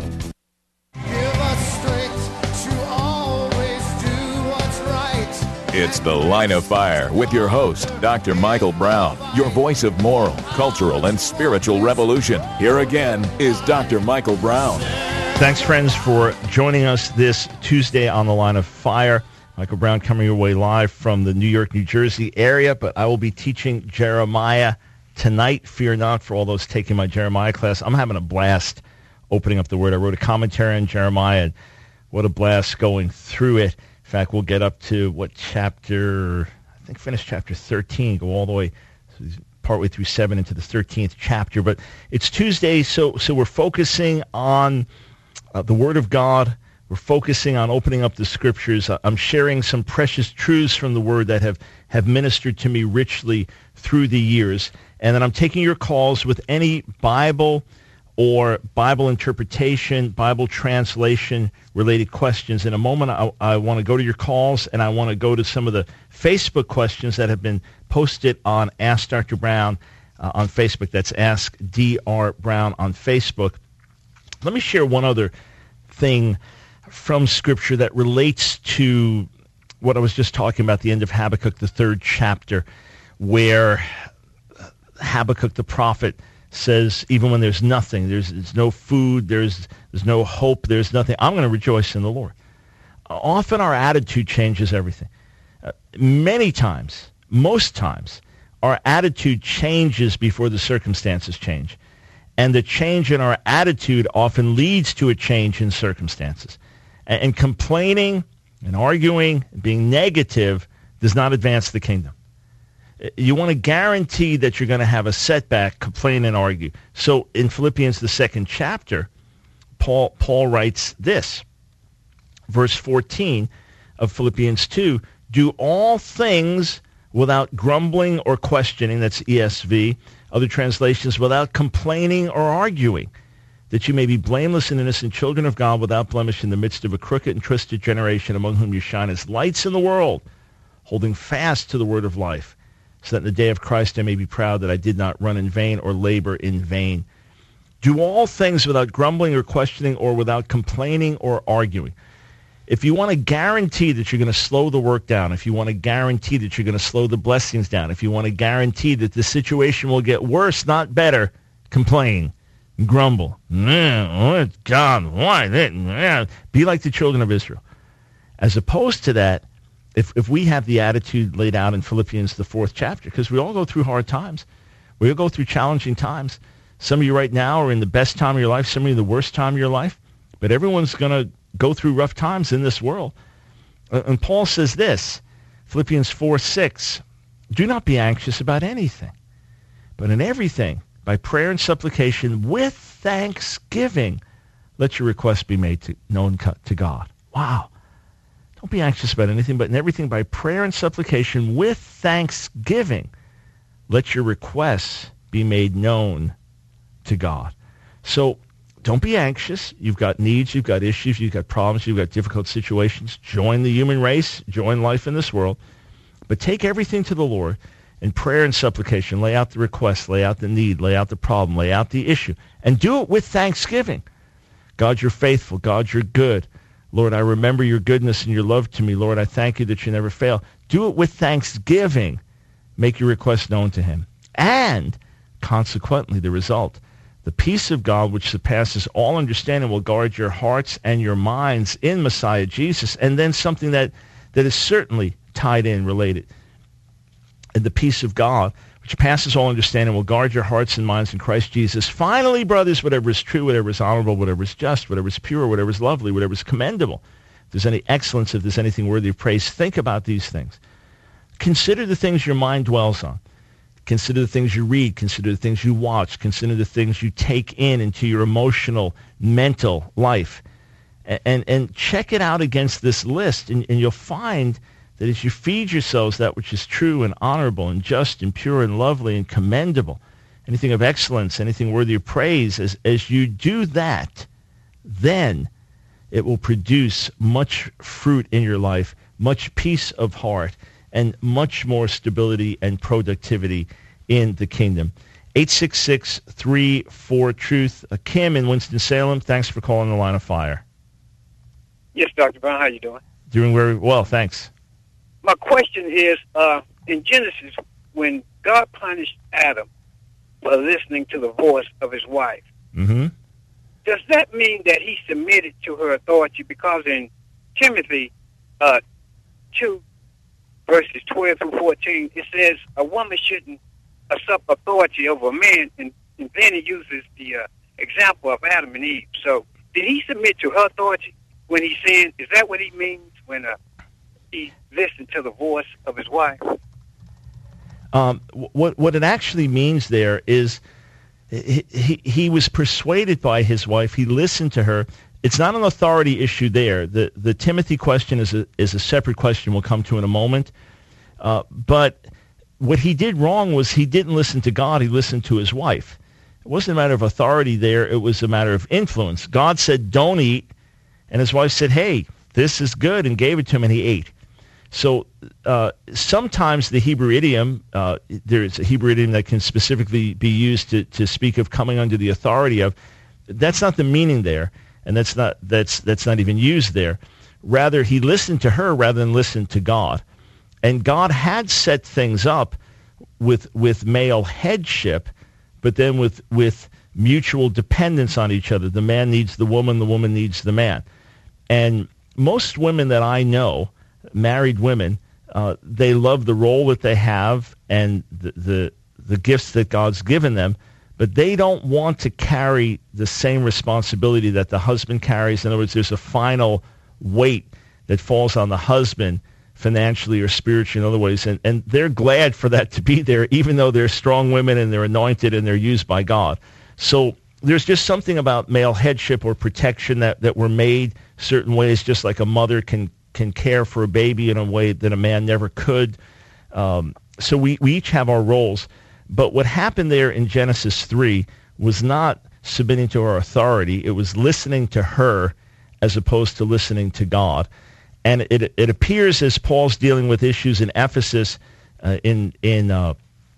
Give us strength to always do what's right. It's The Line of Fire with your host, Doctor Michael Brown, your voice of moral, cultural, and spiritual revolution. Here again is Doctor Michael Brown. Thanks, friends, for joining us this Tuesday on The Line of Fire. Michael Brown coming your way live from the New York, New Jersey area, but I will be teaching Jeremiah tonight. Fear not, for all those taking my Jeremiah class. I'm having a blast opening up the Word. I wrote a commentary on Jeremiah, and what a blast going through it. In fact, we'll get up to, what, chapter, I think finish chapter thirteen, go all the way, partway through seven into the thirteenth chapter. But it's Tuesday, so so we're focusing on uh, the Word of God. We're focusing on opening up the Scriptures. I'm sharing some precious truths from the Word that have, have ministered to me richly through the years. And then I'm taking your calls with any Bible or Bible interpretation, Bible translation-related questions. In a moment, I, I want to go to your calls, and I want to go to some of the Facebook questions that have been posted on Ask Doctor Brown uh, on Facebook. That's Ask D R Brown on Facebook. Let me share one other thing from Scripture that relates to what I was just talking about, the end of Habakkuk, the third chapter, where Habakkuk the prophet says, even when there's nothing, there's, there's no food, there's there's no hope, there's nothing, I'm going to rejoice in the Lord. Uh, often our attitude changes everything. Uh, many times, most times, our attitude changes before the circumstances change. And the change in our attitude often leads to a change in circumstances. And, and complaining and arguing and being negative does not advance the kingdom. You want to guarantee that you're going to have a setback, complain and argue. So in Philippians, the second chapter, Paul Paul writes this, verse fourteen of Philippians two, do all things without grumbling or questioning, that's E S V, other translations, without complaining or arguing, that you may be blameless and innocent children of God without blemish in the midst of a crooked and twisted generation among whom you shine as lights in the world, holding fast to the word of life, so that in the day of Christ I may be proud that I did not run in vain or labor in vain. Do all things without grumbling or questioning or without complaining or arguing. If you want to guarantee that you're going to slow the work down, if you want to guarantee that you're going to slow the blessings down, if you want to guarantee that the situation will get worse, not better, complain, grumble. Oh, God, why? Be like the children of Israel. As opposed to that, If if we have the attitude laid out in Philippians, the fourth chapter, because we all go through hard times. We all go through challenging times. Some of you right now are in the best time of your life, some of you in the worst time of your life, but everyone's going to go through rough times in this world. And Paul says this, Philippians four six, do not be anxious about anything, but in everything, by prayer and supplication, with thanksgiving, let your requests be made to, known to God. Wow. Don't be anxious about anything, but in everything by prayer and supplication with thanksgiving, let your requests be made known to God. So don't be anxious. You've got needs, you've got issues, you've got problems, you've got difficult situations. Join the human race, join life in this world. But take everything to the Lord in prayer and supplication. Lay out the request, lay out the need, lay out the problem, lay out the issue. And do it with thanksgiving. God, you're faithful. God, you're good. Lord, I remember your goodness and your love to me. Lord, I thank you that you never fail. Do it with thanksgiving. Make your request known to him. And, consequently, the result, the peace of God, which surpasses all understanding, will guard your hearts and your minds in Messiah Jesus. And then something that, that is certainly tied in, related. And the peace of God, which passes all understanding, will guard your hearts and minds in Christ Jesus. Finally, brothers, whatever is true, whatever is honorable, whatever is just, whatever is pure, whatever is lovely, whatever is commendable, if there's any excellence, if there's anything worthy of praise, think about these things. Consider the things your mind dwells on. Consider the things you read. Consider the things you watch. Consider the things you take in into your emotional, mental life. And, and, and check it out against this list, and, and you'll find that as you feed yourselves that which is true and honorable and just and pure and lovely and commendable, anything of excellence, anything worthy of praise, as, as you do that, then it will produce much fruit in your life, much peace of heart, and much more stability and productivity in the kingdom. eight six six, three four, truth. Uh, Kim in Winston-Salem, thanks for calling the Line of Fire. Yes, Doctor Brown, how you doing? Doing very well, thanks. my question is, uh, in Genesis, when God punished Adam for listening to the voice of his wife, Mm-hmm. does that mean that he submitted to her authority? Because in Timothy uh, two, verses twelve through fourteen, it says a woman shouldn't usurp authority over a man, and, and then it uses the uh, example of Adam and Eve. So did he submit to her authority when he sinned? Is that what he means when uh, he listened to the voice of his wife? Um, what what it actually means there is he, he he was persuaded by his wife. He listened to her. It's not an authority issue there. The the Timothy question is a is a separate question we'll come to in a moment. Uh, but what he did wrong was he didn't listen to God. He listened to his wife. It wasn't a matter of authority there. It was a matter of influence. God said, "Don't eat," and his wife said, "Hey, this is good," and gave it to him, and he ate. So uh, sometimes the Hebrew idiom, uh, there's a Hebrew idiom that can specifically be used to, to speak of coming under the authority of. That's not the meaning there, and that's not that's that's not even used there. Rather, he listened to her rather than listened to God, and God had set things up with with male headship, but then with with mutual dependence on each other. The man needs the woman, the woman needs the man, and most women that I know, married women, uh, they love the role that they have and the, the the gifts that God's given them, but they don't want to carry the same responsibility that the husband carries. In other words, there's a final weight that falls on the husband financially or spiritually in other ways, and, and they're glad for that to be there, even though they're strong women and they're anointed and they're used by God. So there's just something about male headship or protection that, that we're made certain ways, just like a mother can can care for a baby in a way that a man never could. Um, so we, we each have our roles. But what happened there in Genesis three was not submitting to her authority. It was listening to her as opposed to listening to God. And it it appears as Paul's dealing with issues in Ephesus, uh, in in uh,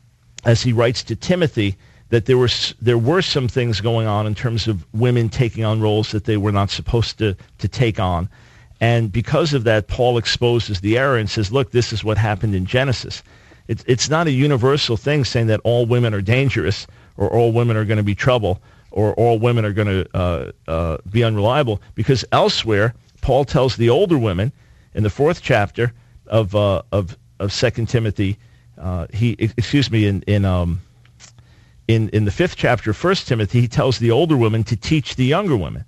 as he writes to Timothy, that there were there were some things going on in terms of women taking on roles that they were not supposed to to take on. And because of that, Paul exposes the error and says, look, this is what happened in Genesis. It's, it's not a universal thing saying that all women are dangerous or all women are going to be trouble or all women are going to uh, uh, be unreliable, because elsewhere, Paul tells the older women in the fourth chapter of uh, of, of Second Timothy, uh, he excuse me, in in, um, in in the fifth chapter of First Timothy, he tells the older women to teach the younger women.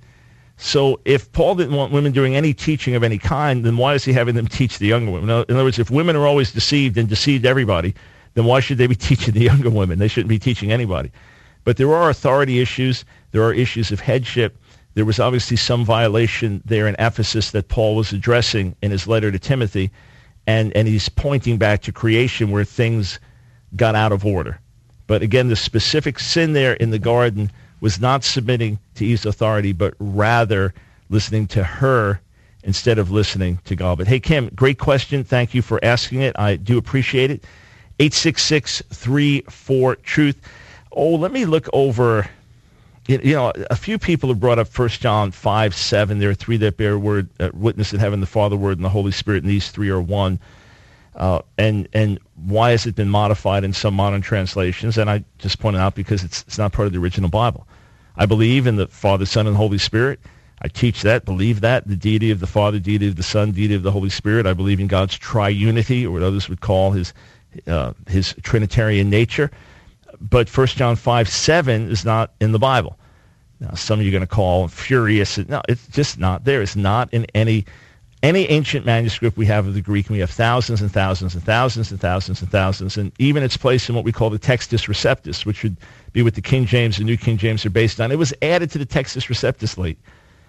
So if Paul didn't want women doing any teaching of any kind, then why is he having them teach the younger women? In other words, if women are always deceived and deceived everybody, then why should they be teaching the younger women? They shouldn't be teaching anybody. But there are authority issues. There are issues of headship. There was obviously some violation there in Ephesus that Paul was addressing in his letter to Timothy, and, and he's pointing back to creation where things got out of order. But again, the specific sin there in the garden was not submitting to Eve's authority, but rather listening to her instead of listening to God. But hey, Kim, great question. Thank you for asking it. I do appreciate it. eight six six, three four, truth. Oh, let me look over. You know, a few people have brought up First John five seven. There are three that bear word, uh, witness in heaven, the Father, Word, and the Holy Spirit, and these three are one. Uh, and and why has it been modified in some modern translations? And I just pointed out because it's it's not part of the original Bible. I believe in the Father, Son, and Holy Spirit. I teach that, believe that, the deity of the Father, deity of the Son, deity of the Holy Spirit. I believe in God's triunity, or what others would call his uh, his Trinitarian nature. But First John five seven is not in the Bible. Now, some of you are going to call furious. No, it's just not there. It's not in any any ancient manuscript we have of the Greek. And we have thousands and thousands and thousands and thousands and thousands. And even its place in what we call the Textus Receptus, which would be what the King James and New King James are based on. It was added to the Textus Receptus late.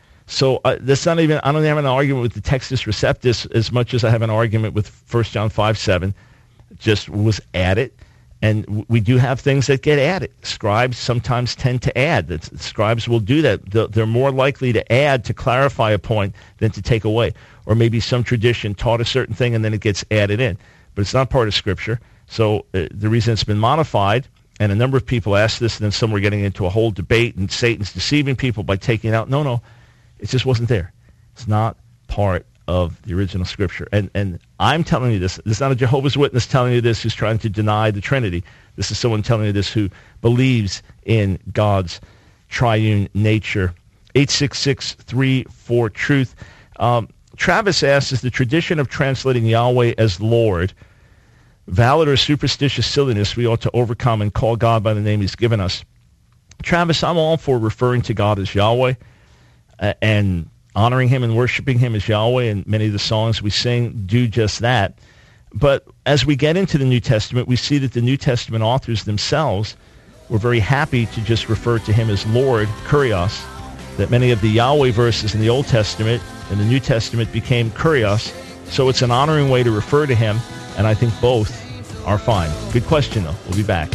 So uh, that's not even, I don't have an argument with the Textus Receptus as much as I have an argument with First John five seven. It just was added. And we do have things that get added. Scribes sometimes tend to add. The scribes will do that. They're more likely to add to clarify a point than to take away. Or maybe some tradition taught a certain thing and then it gets added in. But it's not part of Scripture. So uh, the reason it's been modified, and a number of people asked this, and then some were getting into a whole debate, and Satan's deceiving people by taking it out. No, no, it just wasn't there. It's not part of the original Scripture. And and I'm telling you this. This is not a Jehovah's Witness telling you this who's trying to deny the Trinity. This is someone telling you this who believes in God's triune nature. eight six six, three four, truth. Um, Travis asks, is the tradition of translating Yahweh as Lord valid or superstitious silliness we ought to overcome and call God by the name he's given us? Travis, I'm all for referring to God as Yahweh uh, and honoring him and worshiping him as Yahweh, and many of the songs we sing do just that. But as we get into the New Testament, we see that the New Testament authors themselves were very happy to just refer to him as Lord, Kurios, that many of the Yahweh verses in the Old Testament and the New Testament became Kurios. So it's an honoring way to refer to him, and I think both are fine. Good question, though. We'll be back.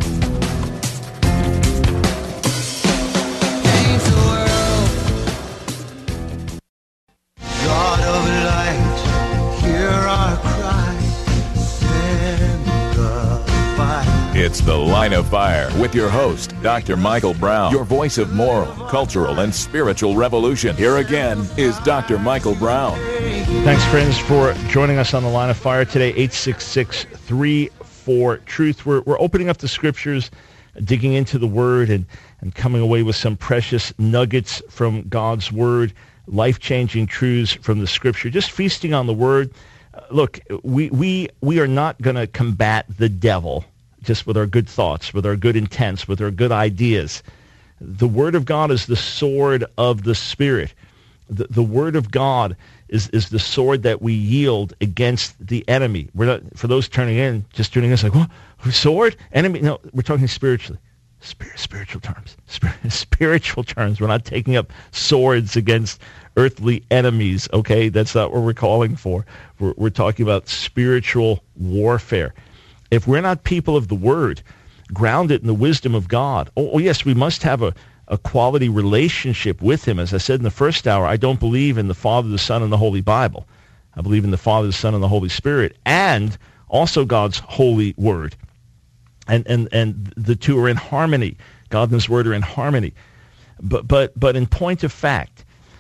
God of light, hear our cry, send the fire. It's The Line of Fire with your host, Doctor Michael Brown, your voice of moral, cultural, and spiritual revolution. Here again is Doctor Michael Brown. Thanks, friends, for joining us on The Line of Fire today. eight six six, three four, truth. We're, we're opening up the Scriptures, digging into the Word, and, and coming away with some precious nuggets from God's Word, life-changing truths from the Scripture, just feasting on the Word. Uh, look, we, we, we are not going to combat the devil just with our good thoughts, with our good intents, with our good ideas. The Word of God is the sword of the Spirit. The, the Word of God is, is the sword that we yield against the enemy. We're not, for those turning in, just tuning in, it's like, what? Sword? Enemy? No, we're talking spiritually. Spirit, spiritual terms. Spirit, spiritual terms. We're not taking up swords against earthly enemies, okay? That's not what we're calling for. We're, we're talking about spiritual warfare. If we're not people of the Word, grounded in the wisdom of God, oh, oh yes, we must have a, a quality relationship with him. As I said in the first hour, I don't believe in the Father, the Son, and the Holy Bible. I believe in the Father, the Son, and the Holy Spirit, and also God's holy Word. And and and the two are in harmony. God and his Word are in harmony. But but but in point of fact,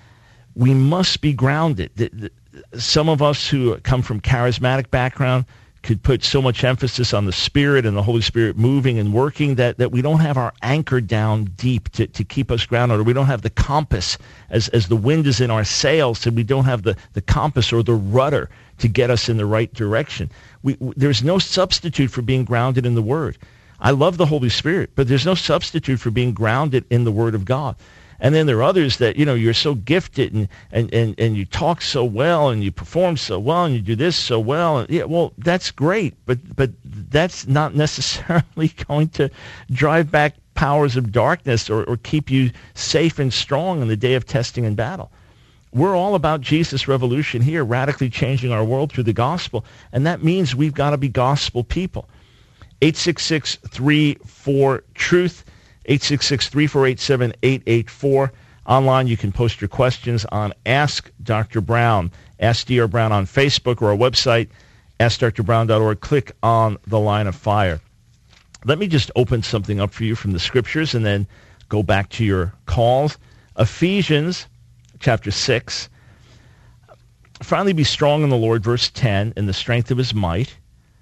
we must be grounded. The, the, some of us who come from charismatic background could put so much emphasis on the Spirit and the Holy Spirit moving and working that, that we don't have our anchor down deep to, to keep us grounded, or we don't have the compass as, as the wind is in our sails, and we don't have the, the compass or the rudder to get us in the right direction. We, w- there's no substitute for being grounded in the Word. I love the Holy Spirit, but there's no substitute for being grounded in the Word of God. And then there are others that, you know, you're so gifted and, and, and, and you talk so well and you perform so well and you do this so well. And, yeah, well, that's great, but but that's not necessarily going to drive back powers of darkness or, or keep you safe and strong in the day of testing and battle. We're all about Jesus' revolution here, radically changing our world through the gospel, and that means we've got to be gospel people. eight six six, three four, truth. eight six six, three four eight, seven eight eight four. Online, you can post your questions on Ask Doctor Brown, Ask D R Brown on Facebook, or our website, ask dr brown dot org. Click on the Line of Fire. Let me just open something up for you from the Scriptures and then go back to your calls. Ephesians chapter six. Finally be strong in the Lord, verse ten, in the strength of his might.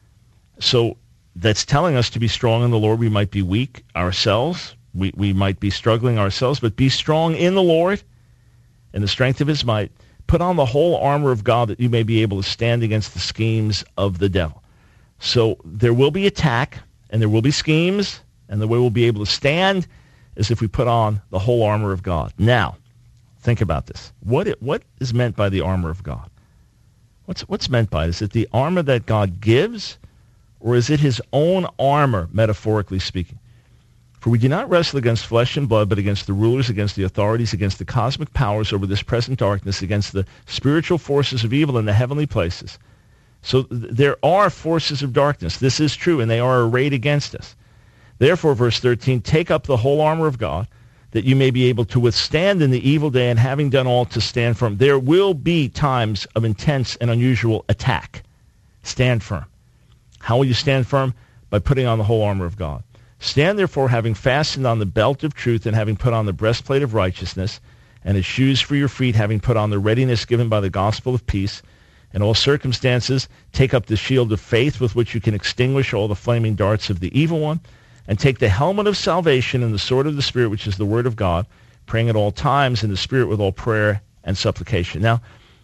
So that's telling us to be strong in the Lord. We might be weak ourselves. We we might be struggling ourselves, but be strong in the Lord, in the strength of his might. Put on the whole armor of God that you may be able to stand against the schemes of the devil. So there will be attack, and there will be schemes, and the way we'll be able to stand is if we put on the whole armor of God. Now, think about this. What it, what is meant by the armor of God? What's what's meant by it? Is it the armor that God gives, or is it his own armor, metaphorically speaking? For we do not wrestle against flesh and blood, but against the rulers, against the authorities, against the cosmic powers over this present darkness, against the spiritual forces of evil in the heavenly places. So th- there are forces of darkness. This is true, and they are arrayed against us. Therefore, verse thirteen, take up the whole armor of God, that you may be able to withstand in the evil day, and having done all, to stand firm. There will be times of intense and unusual attack. Stand firm. How will you stand firm? By putting on the whole armor of God. Stand therefore, having fastened on the belt of truth, and having put on the breastplate of righteousness, and as shoes for your feet, having put on the readiness given by the gospel of peace. In all circumstances, take up the shield of faith with which you can extinguish all the flaming darts of the evil one, and take the helmet of salvation and the sword of the Spirit, which is the word of God, praying at all times in the Spirit with all prayer and supplication. Now,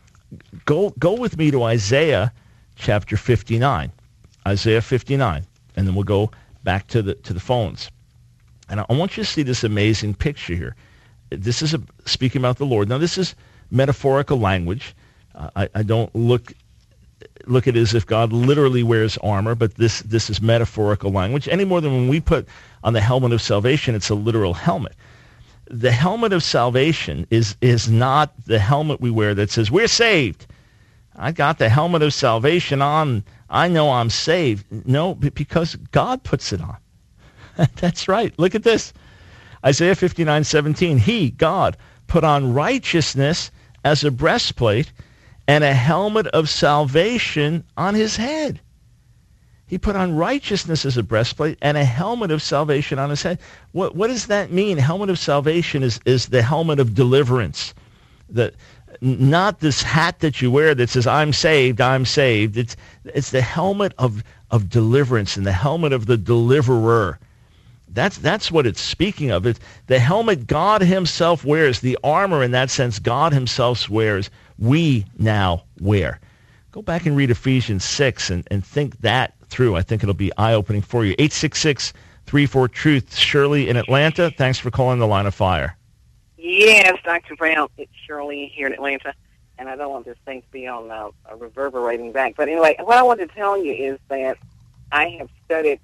go go with me to Isaiah chapter fifty-nine. Isaiah fifty-nine, and then we'll go back to the to the phones. And I want you to see this amazing picture here. This is a, speaking about the Lord. Now, this is metaphorical language. Uh, I, I don't look look at it as if God literally wears armor, but this this is metaphorical language. Any more than when we put on the helmet of salvation, it's a literal helmet. The helmet of salvation is is not the helmet we wear that says, we're saved. I got the helmet of salvation on. I know I'm saved. No, because God puts it on. That's right. Look at this. Isaiah fifty-nine seventeen. He, God, put on righteousness as a breastplate and a helmet of salvation on his head. He put on righteousness as a breastplate and a helmet of salvation on his head. What what does that mean? Helmet of salvation is, is the helmet of deliverance. The, not this hat that you wear that says, I'm saved, I'm saved. It's it's the helmet of, of deliverance and the helmet of the deliverer. That's that's what it's speaking of. It's the helmet God himself wears, the armor in that sense God himself wears, we now wear. Go back and read Ephesians six and, and think that through. I think it'll be eye-opening for you. eight six six, three four, truth. Shirley in Atlanta, thanks for calling the Line of Fire. Yes, Doctor Brown, it's Shirley here in Atlanta, and I don't want this thing to be on uh, a reverberating back. But anyway, what I want to tell you is that I have studied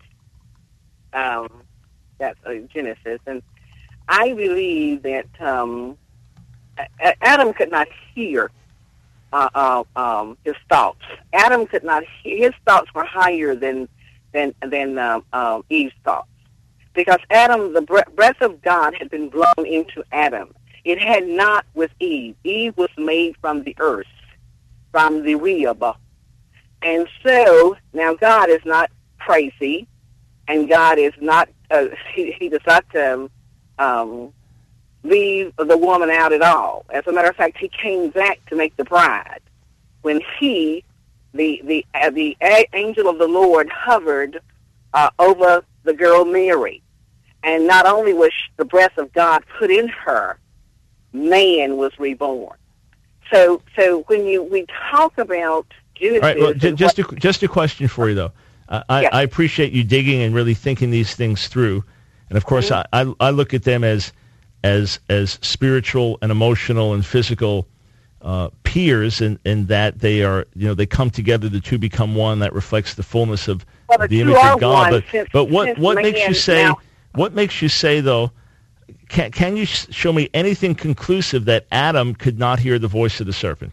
um, that uh, Genesis, and I believe that um, Adam could not hear uh, uh, um, his thoughts. Adam could not hear. His thoughts were higher than than than uh, uh, Eve's thoughts. Because Adam, the breath of God had been blown into Adam. It had not with Eve. Eve was made from the earth, from the Rehoboth. And so, now God is not crazy, and God is not, uh, he, he does not um, um, leave the woman out at all. As a matter of fact, he came back to make the bride. When he, the, the, uh, the angel of the Lord hovered uh, over the girl Mary. And not only was the breath of God put in her, man was reborn. So, so when you we talk about Genesis, all right, well, j- just what, a, just a question for you though. Uh, I, yes. I appreciate you digging and really thinking these things through, and of course, mm-hmm. I, I I look at them as as as spiritual and emotional and physical uh, peers, in, in that they are, you know, they come together. The two become one. That reflects the fullness of well, the, the image of God. But since, but what what makes you say? Now, What makes you say, though, can, can you show me anything conclusive that Adam could not hear the voice of the serpent?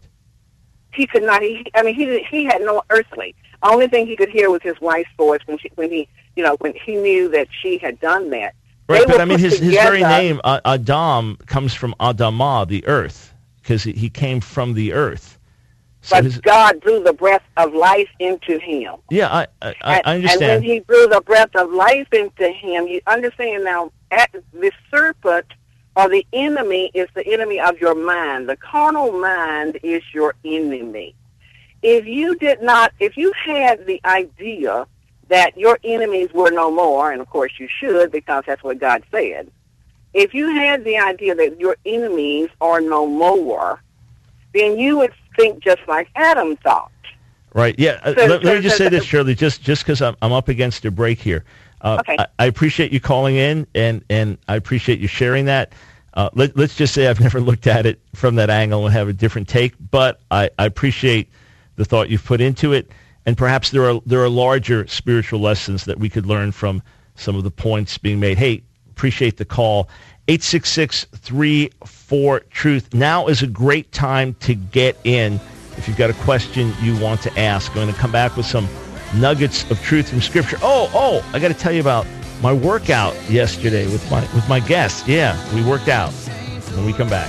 He could not. He, I mean, he he had no earthly. Only thing he could hear was his wife's voice when she, when he, you know, when he knew that she had done that. Right, they but I mean, his, his very together. name, uh, Adam, comes from Adamah, the earth, because he, he came from the earth. So But his, God blew the breath of life into him. yeah, I I, and, I understand. And when he blew the breath of life into him, you understand now, at the serpent or the enemy is the enemy of your mind. The carnal mind is your enemy. If you did not, if you had the idea that your enemies were no more, and of course you should because that's what God said, if you had the idea that your enemies are no more, then you would think just like Adam thought. Right, yeah. Uh, So- let, so- let me just so- say this, Shirley, just just because I'm, I'm up against a break here. Uh, Okay. I, I appreciate you calling in, and, and I appreciate you sharing that. Uh, let, let's just say I've never looked at it from that angle and have a different take, but I, I appreciate the thought you've put into it, and perhaps there are there are larger spiritual lessons that we could learn from some of the points being made. Hey, appreciate the call. eight six six, three four, truth. Now is a great time to get in if you've got a question you want to ask. I'm going to come back with some nuggets of truth from Scripture. Oh, oh, I got to tell you about my workout yesterday with my with my guests. Yeah, we worked out when we come back.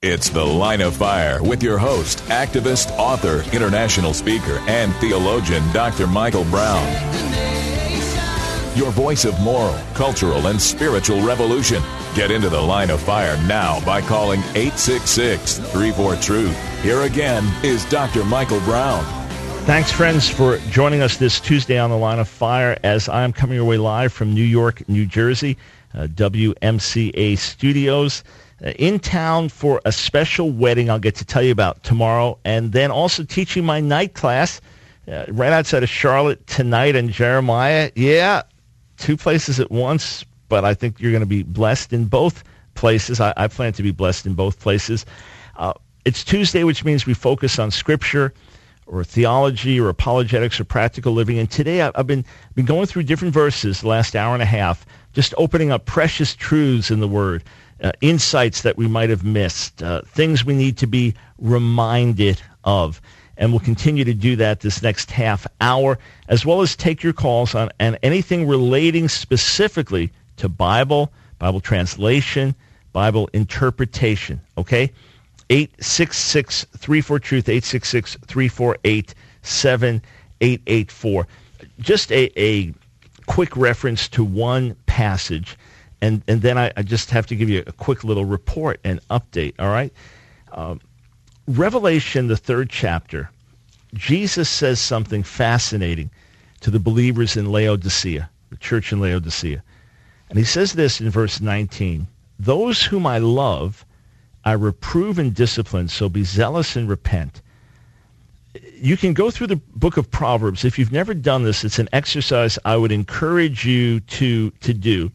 It's The Line of Fire with your host, activist, author, international speaker, and theologian, Doctor Michael Brown. Your voice of moral, cultural, and spiritual revolution. Get into The Line of Fire now by calling eight six six, three four, truth. Here again is Doctor Michael Brown. Thanks, friends, for joining us this Tuesday on The Line of Fire as I'm coming your way live from New York, New Jersey, uh, W M C A Studios. In town for a special wedding I'll get to tell you about tomorrow, and then also teaching my night class uh, right outside of Charlotte tonight in Jeremiah. Yeah, two places at once, but I think you're going to be blessed in both places. I, I plan to be blessed in both places. Uh, it's Tuesday, which means we focus on Scripture or theology or apologetics or practical living, and today I've been, been going through different verses the last hour and a half, just opening up precious truths in the Word. Uh, insights that we might have missed, uh, things we need to be reminded of. And we'll continue to do that this next half hour, as well as take your calls on and anything relating specifically to Bible, Bible translation, Bible interpretation, okay? eight six six, three four, truth, eight six six, three four eight, seven eight eight four. Just a, a quick reference to one passage. And and then I, I just have to give you a quick little report and update, all right? Um, Revelation, the third chapter, Jesus says something fascinating to the believers in Laodicea, the church in Laodicea. And he says this in verse nineteen, "Those whom I love, I reprove and discipline, so be zealous and repent." You can go through the book of Proverbs. If you've never done this, it's an exercise I would encourage you to to do.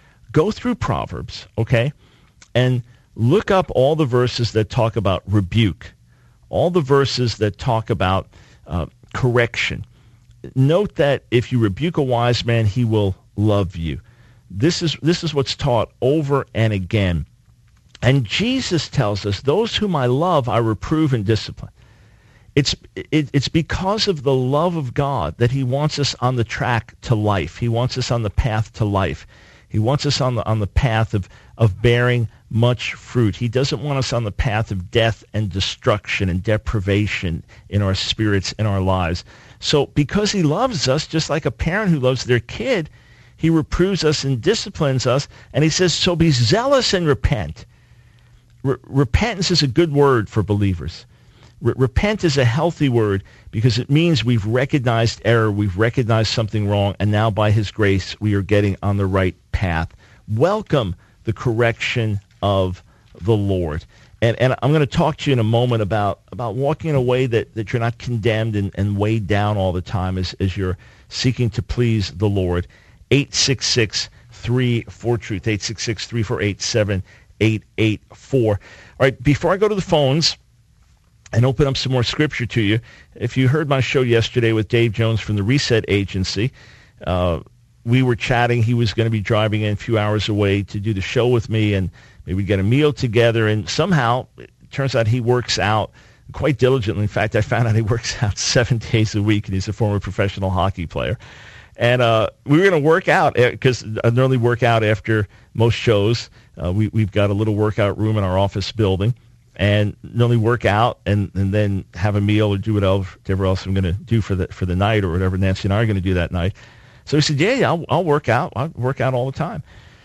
Go through Proverbs, okay, and look up all the verses that talk about rebuke, all the verses that talk about uh, correction. Note that if you rebuke a wise man, he will love you. This is this is what's taught over and again. And Jesus tells us, "Those whom I love, I reprove and discipline." It's it, it's because of the love of God that he wants us on the track to life. He wants us on the path to life. He wants us on the on the path of, of bearing much fruit. He doesn't want us on the path of death and destruction and deprivation in our spirits, in our lives. So because he loves us, just like a parent who loves their kid, he reproves us and disciplines us. And he says, so be zealous and repent. Re- repentance is a good word for believers. Re- repent is a healthy word because it means we've recognized error, we've recognized something wrong, and now by his grace we are getting on the right path. Welcome the correction of the Lord. And and I'm going to talk to you in a moment about, about walking in a way that, that you're not condemned and, and weighed down all the time as, as you're seeking to please the Lord. eight six six, three four, truth, eight six six, three four eight, seven eight eight four. All right, before I go to the phones and open up some more scripture to you, if you heard my show yesterday with Dave Jones from the Reset Agency, uh, we were chatting. He was going to be driving in a few hours away to do the show with me, and maybe we'd get a meal together, and somehow it turns out he works out quite diligently. In fact, I found out he works out seven days a week, and he's a former professional hockey player. And uh, we were going to work out because I normally work out after most shows. Uh, we, we've got a little workout room in our office building. And normally work out and, and then have a meal or do whatever else I'm going to do for the for the night or whatever Nancy and I are going to do that night. So he said, yeah, yeah, I'll, I'll work out. I work out all the time.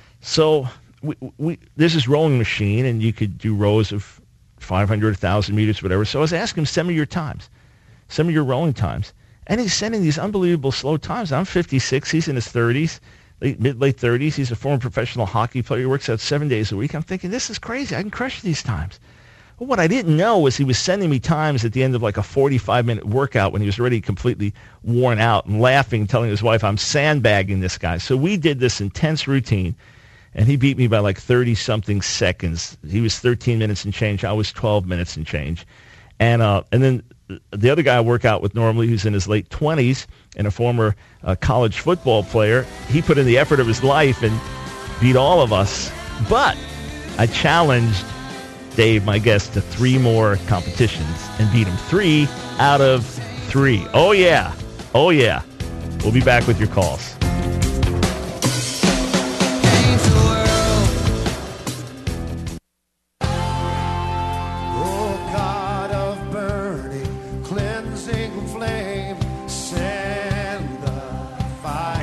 So we, we there's this rowing machine, and you could do rows of five hundred, one thousand meters, whatever. So I was asking him, send me your times. Send me your rowing times. And he's sending these unbelievable slow times. I'm fifty-six. He's in his thirties, late, mid, late thirties. He's a former professional hockey player. He works out seven days a week. I'm thinking, this is crazy. I can crush these times. But what I didn't know was he was sending me times at the end of like a forty-five minute workout when he was already completely worn out and laughing, telling his wife, I'm sandbagging this guy. So we did this intense routine, and he beat me by like thirty-something seconds. He was thirteen minutes and change. I was twelve minutes and change. And uh, and then the other guy I work out with normally, who's in his late twenties and a former uh, college football player, he put in the effort of his life and beat all of us. But I challenged Dave, my guest, to three more competitions and beat him three out of three. Oh, yeah. Oh, yeah. We'll be back with your calls.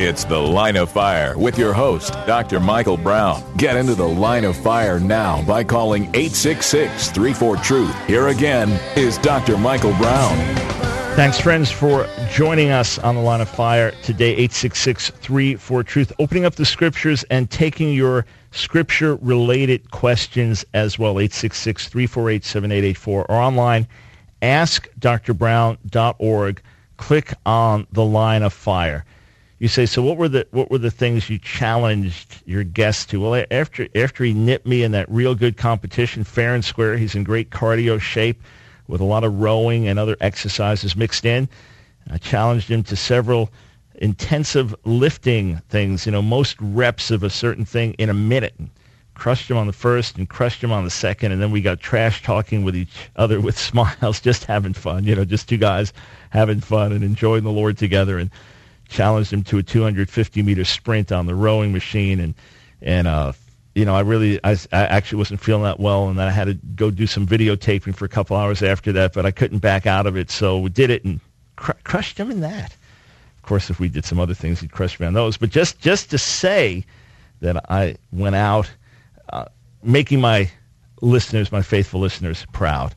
It's The Line of Fire with your host, Doctor Michael Brown. Get into The Line of Fire now by calling eight six six, three four, truth. Here again is Doctor Michael Brown. Thanks, friends, for joining us on The Line of Fire today, eight six six, three four, truth. Opening up the scriptures and taking your scripture-related questions as well, eight six six, three four eight, seven eight eight four, or online, ask dr brown dot org. Click on The Line of Fire. You say, so what were the what were the things you challenged your guest to? Well, after after he nipped me in that real good competition, fair and square, he's in great cardio shape with a lot of rowing and other exercises mixed in. I challenged him to several intensive lifting things, you know, most reps of a certain thing in a minute. Crushed him on the first and crushed him on the second, and then we got trash talking with each other with smiles, just having fun, you know, just two guys having fun and enjoying the Lord together, and challenged him to a two hundred fifty meter sprint on the rowing machine. And, and uh, you know, I really, I, I actually wasn't feeling that well, and then I had to go do some videotaping for a couple hours after that, but I couldn't back out of it, so we did it and cr- crushed him in that. Of course, if we did some other things, he'd crush me on those. But just, just to say that I went out uh, making my listeners, my faithful listeners, proud.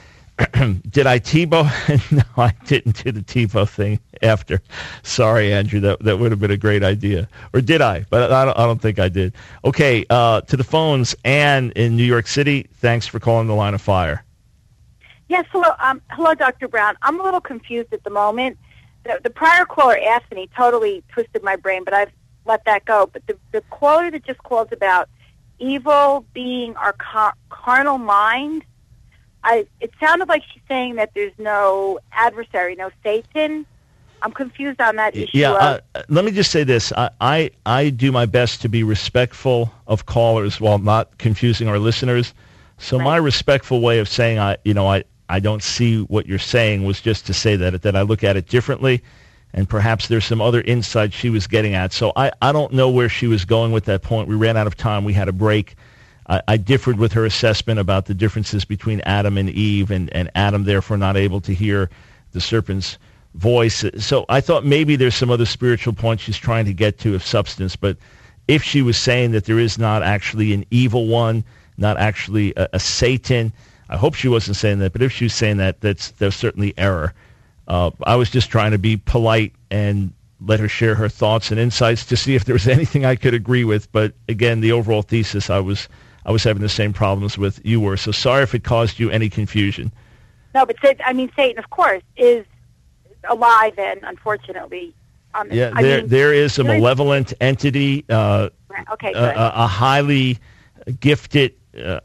Did I Tebow? No, I didn't do the Tebow thing after. Sorry, Andrew. That that would have been a great idea. Or did I? But I don't, I don't think I did. Okay, uh, to the phones. Ann in New York City, thanks for calling The Line of Fire. Yes, hello, um, hello, Doctor Brown. I'm a little confused at the moment. The, the prior caller asked me, totally twisted my brain, but I've let that go. But the, the caller that just called about evil being our car- carnal mind, I, it sounded like she's saying that there's no adversary, no Satan. I'm confused on that issue. Yeah, of, uh, let me just say this. I, I, I do my best to be respectful of callers while not confusing our listeners. So right. My respectful way of saying, I, you know, I, I don't see what you're saying was just to say that, that I look at it differently, and perhaps there's some other insight she was getting at. So I, I don't know where she was going with that point. We ran out of time. We had a break. I, I differed with her assessment about the differences between Adam and Eve, and, and Adam therefore not able to hear the serpent's voice. So I thought maybe there's some other spiritual point she's trying to get to of substance. But if she was saying that there is not actually an evil one, not actually a, a Satan, I hope she wasn't saying that. But if she was saying that, that's there's certainly error. Uh, I was just trying to be polite and let her share her thoughts and insights to see if there was anything I could agree with. But again, the overall thesis, I was I was having the same problems with you were. So sorry if it caused you any confusion. No, but I mean, Satan, of course, is alive, and unfortunately, um, yeah, I there mean, there is a malevolent entity, uh, okay, a, a, a highly gifted uh,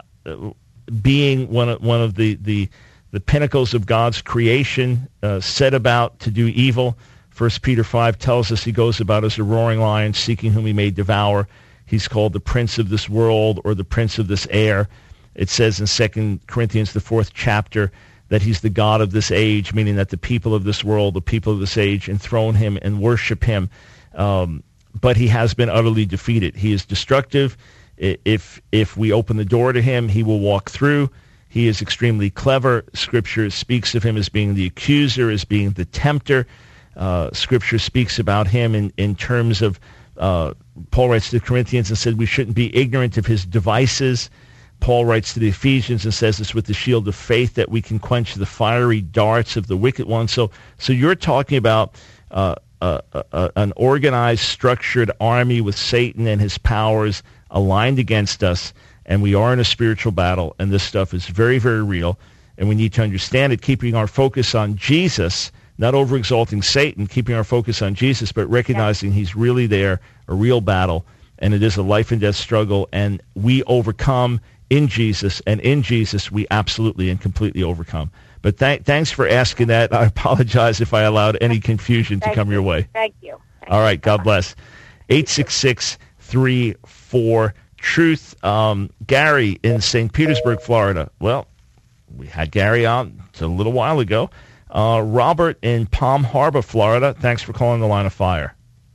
being, one of, one of the, the the pinnacles of God's creation, uh, set about to do evil. First Peter five tells us he goes about as a roaring lion, seeking whom he may devour. He's called the prince of this world, or the prince of this air. It says in Second Corinthians, the fourth chapter, that he's the God of this age, meaning that the people of this world, the people of this age, enthrone him and worship him. Um, but he has been utterly defeated. He is destructive. If if we open the door to him, he will walk through. He is extremely clever. Scripture speaks of him as being the accuser, as being the tempter. Uh, Scripture speaks about him in, in terms of, uh, Paul writes to the Corinthians and said we shouldn't be ignorant of his devices. Paul writes to the Ephesians and says it's with the shield of faith that we can quench the fiery darts of the wicked one. So, so you're talking about uh, uh, uh, an organized, structured army with Satan and his powers aligned against us, and we are in a spiritual battle, and this stuff is very, very real, and we need to understand it, keeping our focus on Jesus, not overexalting Satan, keeping our focus on Jesus, but recognizing he's really there, a real battle, and it is a life and death struggle, and we overcome in Jesus, and in Jesus we absolutely and completely overcome. But th- thanks for asking that. I apologize if I allowed any confusion Thank to come you. your way. Thank you. Thank All right, God bless. eight six six, three four, truth. Um, Gary in Saint Petersburg, Florida. Well, we had Gary on a little while ago. Uh, Robert in Palm Harbor, Florida. Thanks for calling The Line of Fire.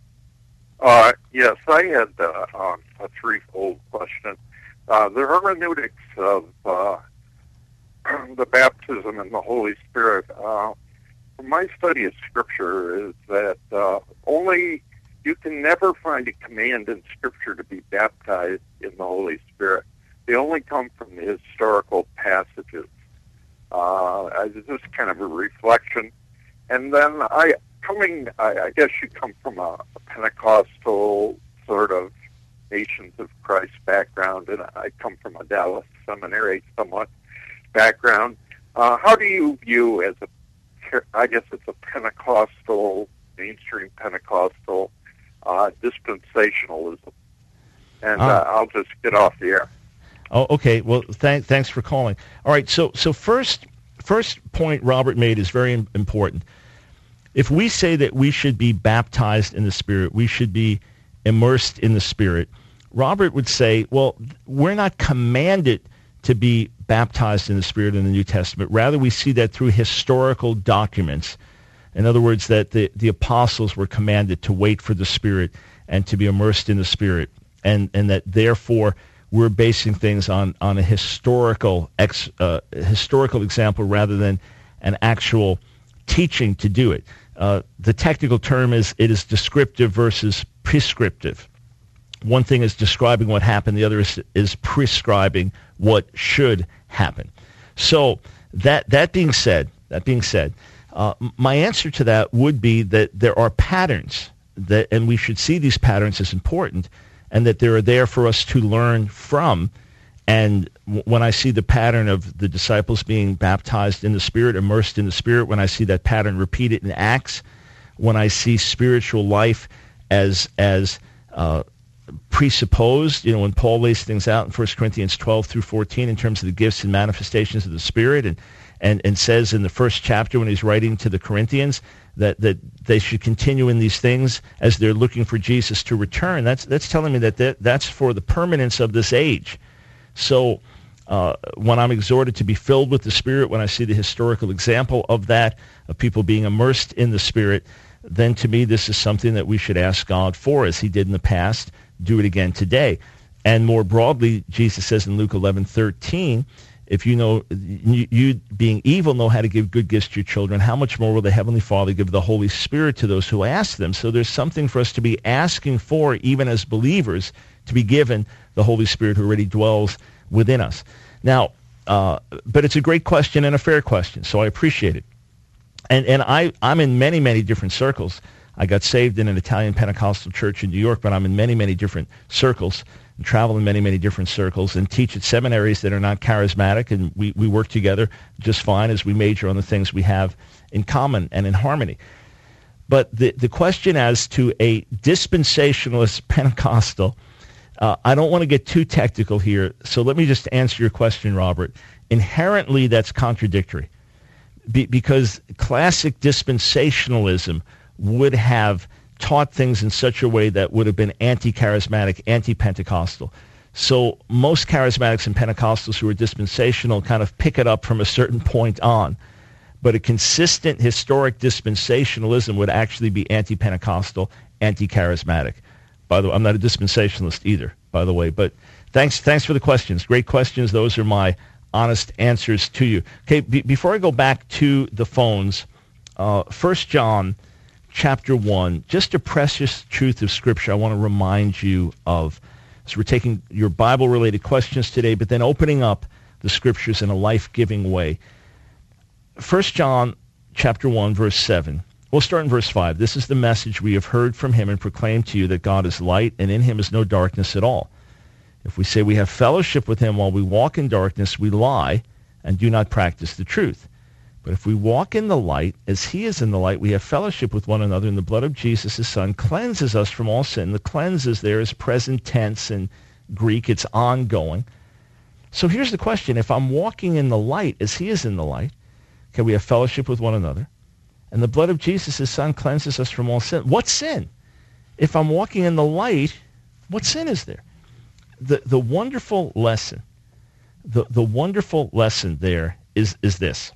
Uh, yes, I had uh, um, a threefold question. Uh, the hermeneutics of uh, the baptism in the Holy Spirit. Uh, my study of Scripture is that uh, only you can never find a command in Scripture to be baptized in the Holy Spirit. They only come from the historical passages. Uh, this is kind of a reflection. And then I, coming, I, I guess you come from a, a Pentecostal sort of Nations of Christ background, and I come from a Dallas seminary somewhat background. Uh, how do you view as a, I guess it's a Pentecostal, mainstream Pentecostal, uh, dispensationalism? And uh, uh, I'll just get off the air. Oh, okay. Well, th- thanks for calling. All right. So, so first, first point Robert made is very important. If we say that we should be baptized in the Spirit, we should be immersed in the Spirit, Robert would say, well, we're not commanded to be baptized in the Spirit in the New Testament. Rather, we see that through historical documents. In other words, that the, the apostles were commanded to wait for the Spirit and to be immersed in the Spirit, and, and that therefore we're basing things on, on a historical ex, uh, historical example rather than an actual teaching to do it. Uh, the technical term is it is descriptive versus prescriptive. One thing is describing what happened, the other is, is prescribing what should happen. So that that being said, that being said, uh, my answer to that would be that there are patterns that, and we should see these patterns as important, and that they're there for us to learn from. And w- when I see the pattern of the disciples being baptized in the Spirit, immersed in the Spirit, when I see that pattern repeated in Acts, when I see spiritual life as as uh, presupposed, you know, when Paul lays things out in First Corinthians twelve through fourteen in terms of the gifts and manifestations of the Spirit, and and, and says in the first chapter when he's writing to the Corinthians that, that they should continue in these things as they're looking for Jesus to return. That's that's telling me that, that that's for the permanence of this age. So uh, when I'm exhorted to be filled with the Spirit, when I see the historical example of that, of people being immersed in the Spirit, then to me this is something that we should ask God for, as he did in the past, do it again today. And more broadly, Jesus says in Luke eleven thirteen, if you know, you, you being evil know how to give good gifts to your children, how much more will the Heavenly Father give the Holy Spirit to those who ask them? So there's something for us to be asking for, even as believers, to be given the Holy Spirit who already dwells within us. Now, uh, but it's a great question and a fair question, so I appreciate it. And and I, I'm in many, many different circles. I got saved in an Italian Pentecostal church in New York, but I'm in many, many different circles and travel in many, many different circles and teach at seminaries that are not charismatic, and we, we work together just fine as we major on the things we have in common and in harmony. But the, the question as to a dispensationalist Pentecostal, uh, I don't want to get too technical here, so let me just answer your question, Robert. Inherently, that's contradictory, Be, because classic dispensationalism would have taught things in such a way that would have been anti-charismatic, anti-Pentecostal. So most charismatics and Pentecostals who are dispensational kind of pick it up from a certain point on. But a consistent historic dispensationalism would actually be anti-Pentecostal, anti-charismatic. By the way, I'm not a dispensationalist either, by the way. But thanks thanks for the questions. Great questions. Those are my honest answers to you. Okay, be, before I go back to the phones, uh, First John chapter one, just a precious truth of Scripture I want to remind you of. So we're taking your Bible-related questions today, but then opening up the Scriptures in a life-giving way. First John chapter one, verse seven. We'll start in verse five. This is the message we have heard from him and proclaimed to you, that God is light, and in him is no darkness at all. If we say we have fellowship with him while we walk in darkness, we lie and do not practice the truth. But if we walk in the light, as he is in the light, we have fellowship with one another, and the blood of Jesus, his Son, cleanses us from all sin. The cleanses there is present tense in Greek. It's ongoing. So here's the question. If I'm walking in the light, as he is in the light, okay, we have fellowship with one another, and the blood of Jesus, his Son, cleanses us from all sin. What sin? If I'm walking in the light, what sin is there? The the wonderful lesson, the, the wonderful lesson there is, is this.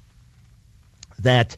That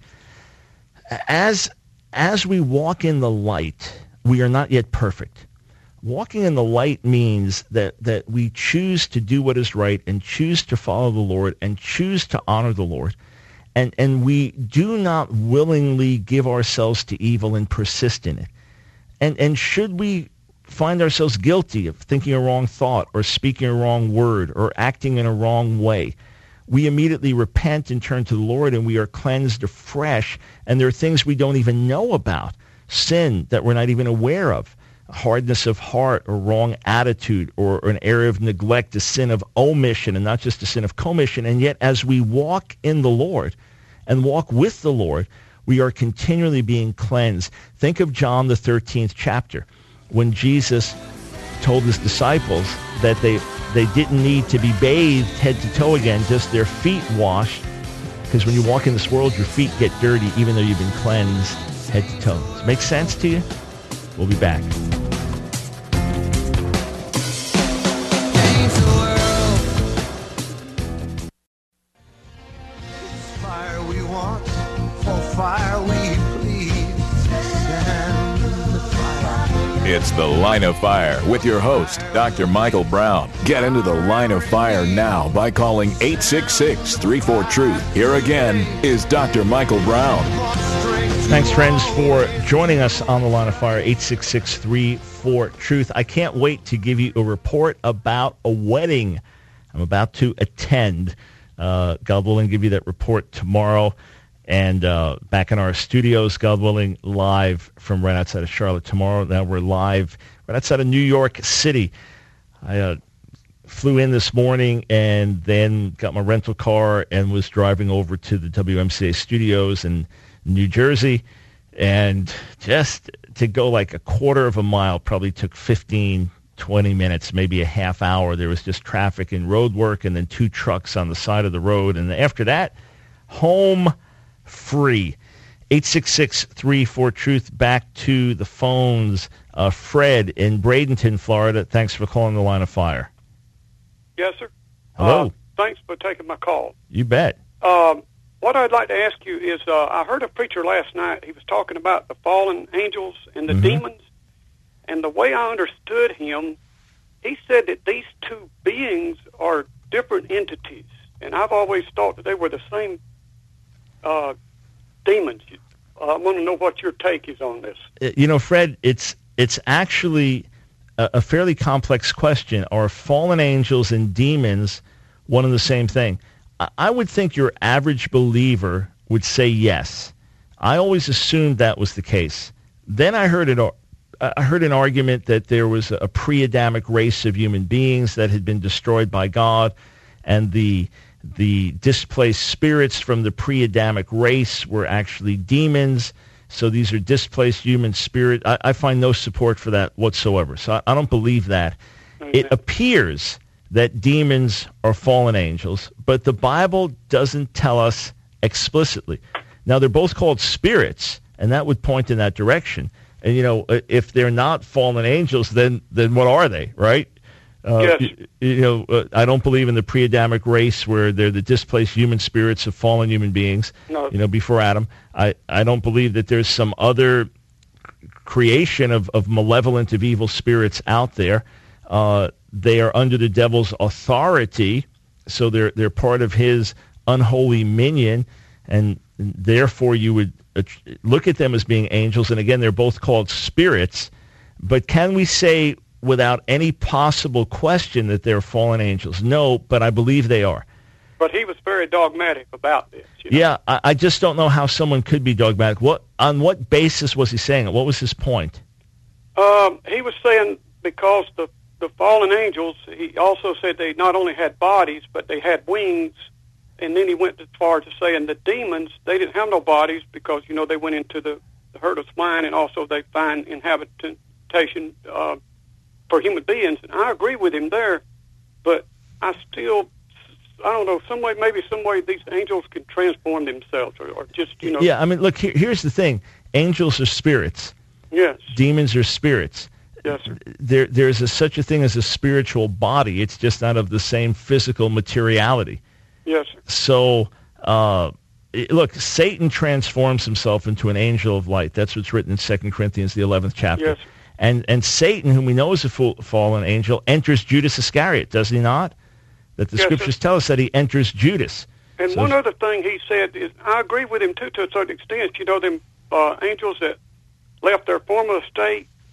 as as we walk in the light, we are not yet perfect. Walking in the light means that, that we choose to do what is right and choose to follow the Lord and choose to honor the Lord. And, and we do not willingly give ourselves to evil and persist in it. And and should we find ourselves guilty of thinking a wrong thought or speaking a wrong word or acting in a wrong way, we immediately repent and turn to the Lord, and we are cleansed afresh. And there are things we don't even know about, sin that we're not even aware of, hardness of heart or wrong attitude or, or an area of neglect, a sin of omission and not just a sin of commission. And yet as we walk in the Lord and walk with the Lord, we are continually being cleansed. Think of John, the thirteenth chapter, when Jesus told his disciples that they they didn't need to be bathed head to toe again, just their feet washed, because when you walk in this world, your feet get dirty even though you've been cleansed head to toe. Does it make sense to you? We'll be back. Fire we want, for fire we plead. Send the fire. It's The Line of Fire with your host, Doctor Michael Brown. Get into the Line of Fire now by calling eight six six, three four, truth. Here again is Doctor Michael Brown. Thanks, friends, for joining us on the Line of Fire, eight six six, three four, truth. I can't wait to give you a report about a wedding I'm about to attend. Uh, God willing, give you that report tomorrow. And uh, back in our studios, God willing, live from right outside of Charlotte tomorrow. Now we're live right outside of New York City. I uh, flew in this morning and then got my rental car and was driving over to the W M C A studios in New Jersey. And just to go like a quarter of a mile probably took fifteen, twenty minutes, maybe a half hour. There was just traffic and road work and then two trucks on the side of the road. And after that, home free. eight six six, three four, truth. Back to the phones. Uh, Fred in Bradenton, Florida. Thanks for calling the Line of Fire. Yes, sir. Hello. Uh, thanks for taking my call. You bet. Um, what I'd like to ask you is, uh, I heard a preacher last night. He was talking about the fallen angels and the Mhm. demons. And the way I understood him, he said that these two beings are different entities. And I've always thought that they were the same uh, demons. Uh, I want to know what your take is on this. You know, Fred, it's it's actually a, a fairly complex question. Are fallen angels and demons one and the same thing? I, I would think your average believer would say yes. I always assumed that was the case. Then I heard it. I heard an argument that there was a pre-Adamic race of human beings that had been destroyed by God, and the the displaced spirits from the pre-Adamic race were actually demons. So these are displaced human spirit. I, I find no support for that whatsoever. So I, I don't believe that. Mm-hmm. It appears that demons are fallen angels, but the Bible doesn't tell us explicitly. Now, they're both called spirits, and that would point in that direction. And, you know, if they're not fallen angels, then then what are they, right? Uh, yes. you, you know, uh, I don't believe in the pre-Adamic race where they're the displaced human spirits of fallen human beings, no. you know, before Adam. I, I don't believe that there's some other creation of, of malevolent, of evil spirits out there. Uh, they are under the devil's authority, so they're they're part of his unholy minion, and therefore you would look at them as being angels. And again, they're both called spirits. But can we say without any possible question that they're fallen angels? No, but I believe they are. But he was very dogmatic about this. You know? Yeah, I, I just don't know how someone could be dogmatic. What on what basis was he saying it? What was his point? Um, he was saying because the the fallen angels, he also said they not only had bodies, but they had wings. And then he went as far as saying the demons, they didn't have no bodies because, you know, they went into the, the herd of swine, and also they find inhabitation uh, for human beings. And I agree with him there, but I still, I don't know, some way, maybe some way these angels can transform themselves or, or just, you know. Yeah, I mean, look, here, here's the thing. Angels are spirits. Yes. Demons are spirits. Yes, sir. There, there's a, such a thing as a spiritual body. It's just not of the same physical materiality. Yes, sir. So, uh, it, look, Satan transforms himself into an angel of light. That's what's written in Second Corinthians, the eleventh chapter. Yes. And and Satan, whom we know is a full, fallen angel, enters Judas Iscariot, does he not? That the yes, scriptures sir. tell us that he enters Judas. And so, one other thing he said is, I agree with him, too, to a certain extent. You know, them uh, angels that left their former state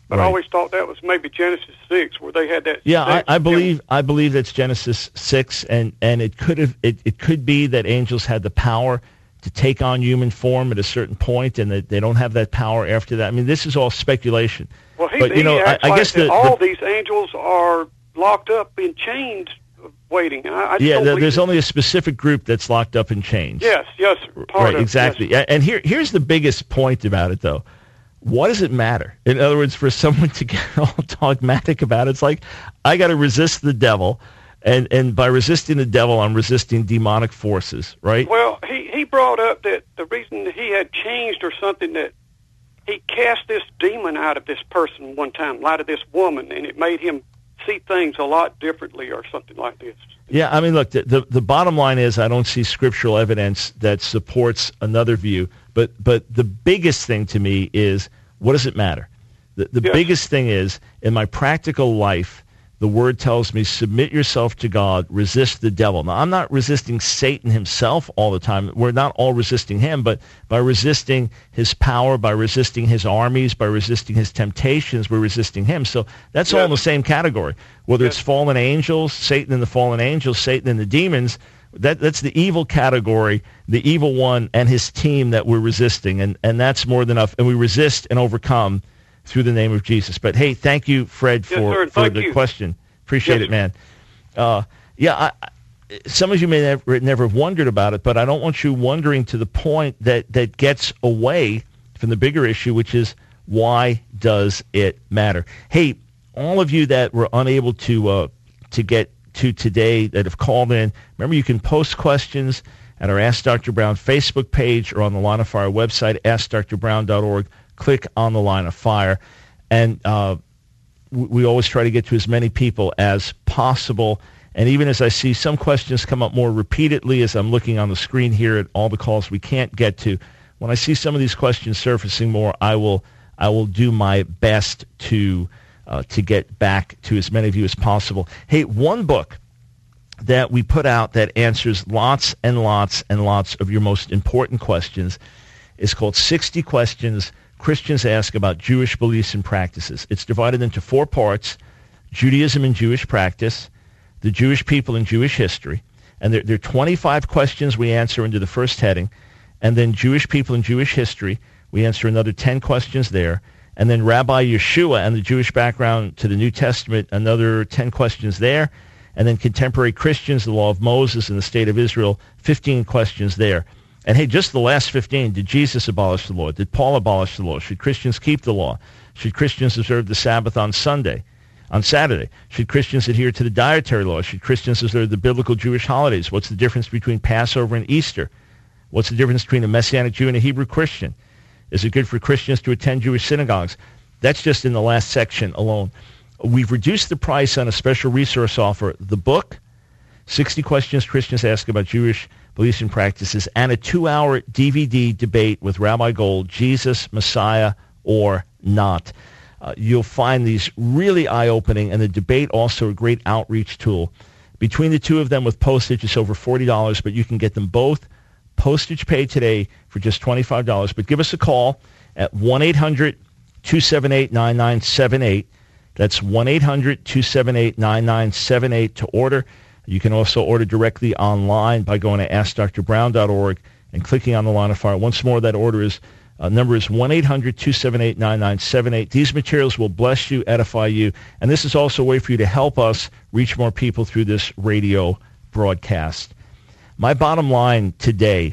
But Right. I always thought that was maybe Genesis six, where they had that. Yeah, I, sex I symbol. believe I believe that's Genesis six, and, and it could have it, it could be that angels had the power to take on human form at a certain point, and that they don't have that power after that. I mean, this is all speculation. Well, he, but you he know, I, acts I like guess that the, all the these angels are locked up in chains, waiting. I, I just yeah, don't there- believe there's it. only a specific group that's locked up in chains. Yes, yes, part Right, of, exactly. yes. A- And here, here's the biggest point about it, though. What does it matter? In other words, for someone to get all dogmatic about it, it's like, I got to resist the devil, and, and by resisting the devil, I'm resisting demonic forces, right? Well, he, he brought up that the reason he had changed or something, that he cast this demon out of this person one time, out of this woman, and it made him see things a lot differently or something like this. Yeah, I mean, look, the, the, the bottom line is I don't see scriptural evidence that supports another view, but, but the biggest thing to me is, what does it matter? The, the Yes. biggest thing is, in my practical life, the Word tells me, submit yourself to God, resist the devil. Now, I'm not resisting Satan himself all the time. We're not all resisting him, but by resisting his power, by resisting his armies, by resisting his temptations, we're resisting him. So that's all in the same category. Whether it's fallen angels, Satan and the fallen angels, Satan and the demons, that, that's the evil category, the evil one and his team that we're resisting, and, and that's more than enough. And we resist and overcome through the name of Jesus. But hey, thank you, Fred, Yes, for, sir, for thank the you. question. Appreciate Yes, it, man. Uh, yeah, I, I- some of you may never, never have wondered about it, but I don't want you wondering to the point that, that gets away from the bigger issue, which is, why does it matter? Hey, all of you that were unable to uh, to get to today that have called in, remember you can post questions at our Ask Doctor Brown Facebook page or on the Line of Fire website, ask dr brown dot org. Click on the Line of Fire. And uh, we, we always try to get to as many people as possible. And even as I see some questions come up more repeatedly as I'm looking on the screen here at all the calls we can't get to, when I see some of these questions surfacing more, I will I will do my best to uh, to get back to as many of you as possible. Hey, one book that we put out that answers lots and lots and lots of your most important questions is called sixty Questions Christians Ask About Jewish Beliefs and Practices. It's divided into four parts: Judaism and Jewish Practice, the Jewish People and Jewish History, and there, there are twenty-five questions we answer into the first heading, and then Jewish People and Jewish History, we answer another ten questions there, and then Rabbi Yeshua and the Jewish background to the New Testament, another ten questions there, and then Contemporary Christians, the Law of Moses and the State of Israel, fifteen questions there. And hey, just the last fifteen, did Jesus abolish the law? Did Paul abolish the law? Should Christians keep the law? Should Christians observe the Sabbath on Sunday, on Saturday? Should Christians adhere to the dietary law? Should Christians observe the biblical Jewish holidays? What's the difference between Passover and Easter? What's the difference between a Messianic Jew and a Hebrew Christian? Is it good for Christians to attend Jewish synagogues? That's just in the last section alone. We've reduced the price on a special resource offer, the book, sixty Questions Christians Ask About Jewish Beliefs and Practices, and a two-hour D V D debate with Rabbi Gold, Jesus, Messiah, or not. Uh, you'll find these really eye-opening, and the debate also a great outreach tool. Between the two of them with postage, it's over forty dollars, but you can get them both postage paid today for just twenty-five dollars. But give us a call at one eight hundred two seven eight nine nine seven eight. That's one eight hundred two seven eight nine nine seven eight to order. You can also order directly online by going to ask dr brown dot org and clicking on the Line of Fire. Once more, that order is uh, number is one eight hundred two seven eight nine nine seven eight. These materials will bless you, edify you, and this is also a way for you to help us reach more people through this radio broadcast. My bottom line today,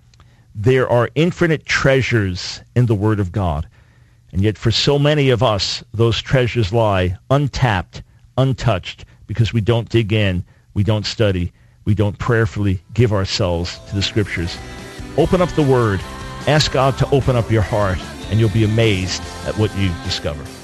there are infinite treasures in the Word of God. And yet for so many of us, those treasures lie untapped, untouched, because we don't dig in, we don't study, we don't prayerfully give ourselves to the Scriptures. Open up the Word. Ask God to open up your heart, and you'll be amazed at what you discover.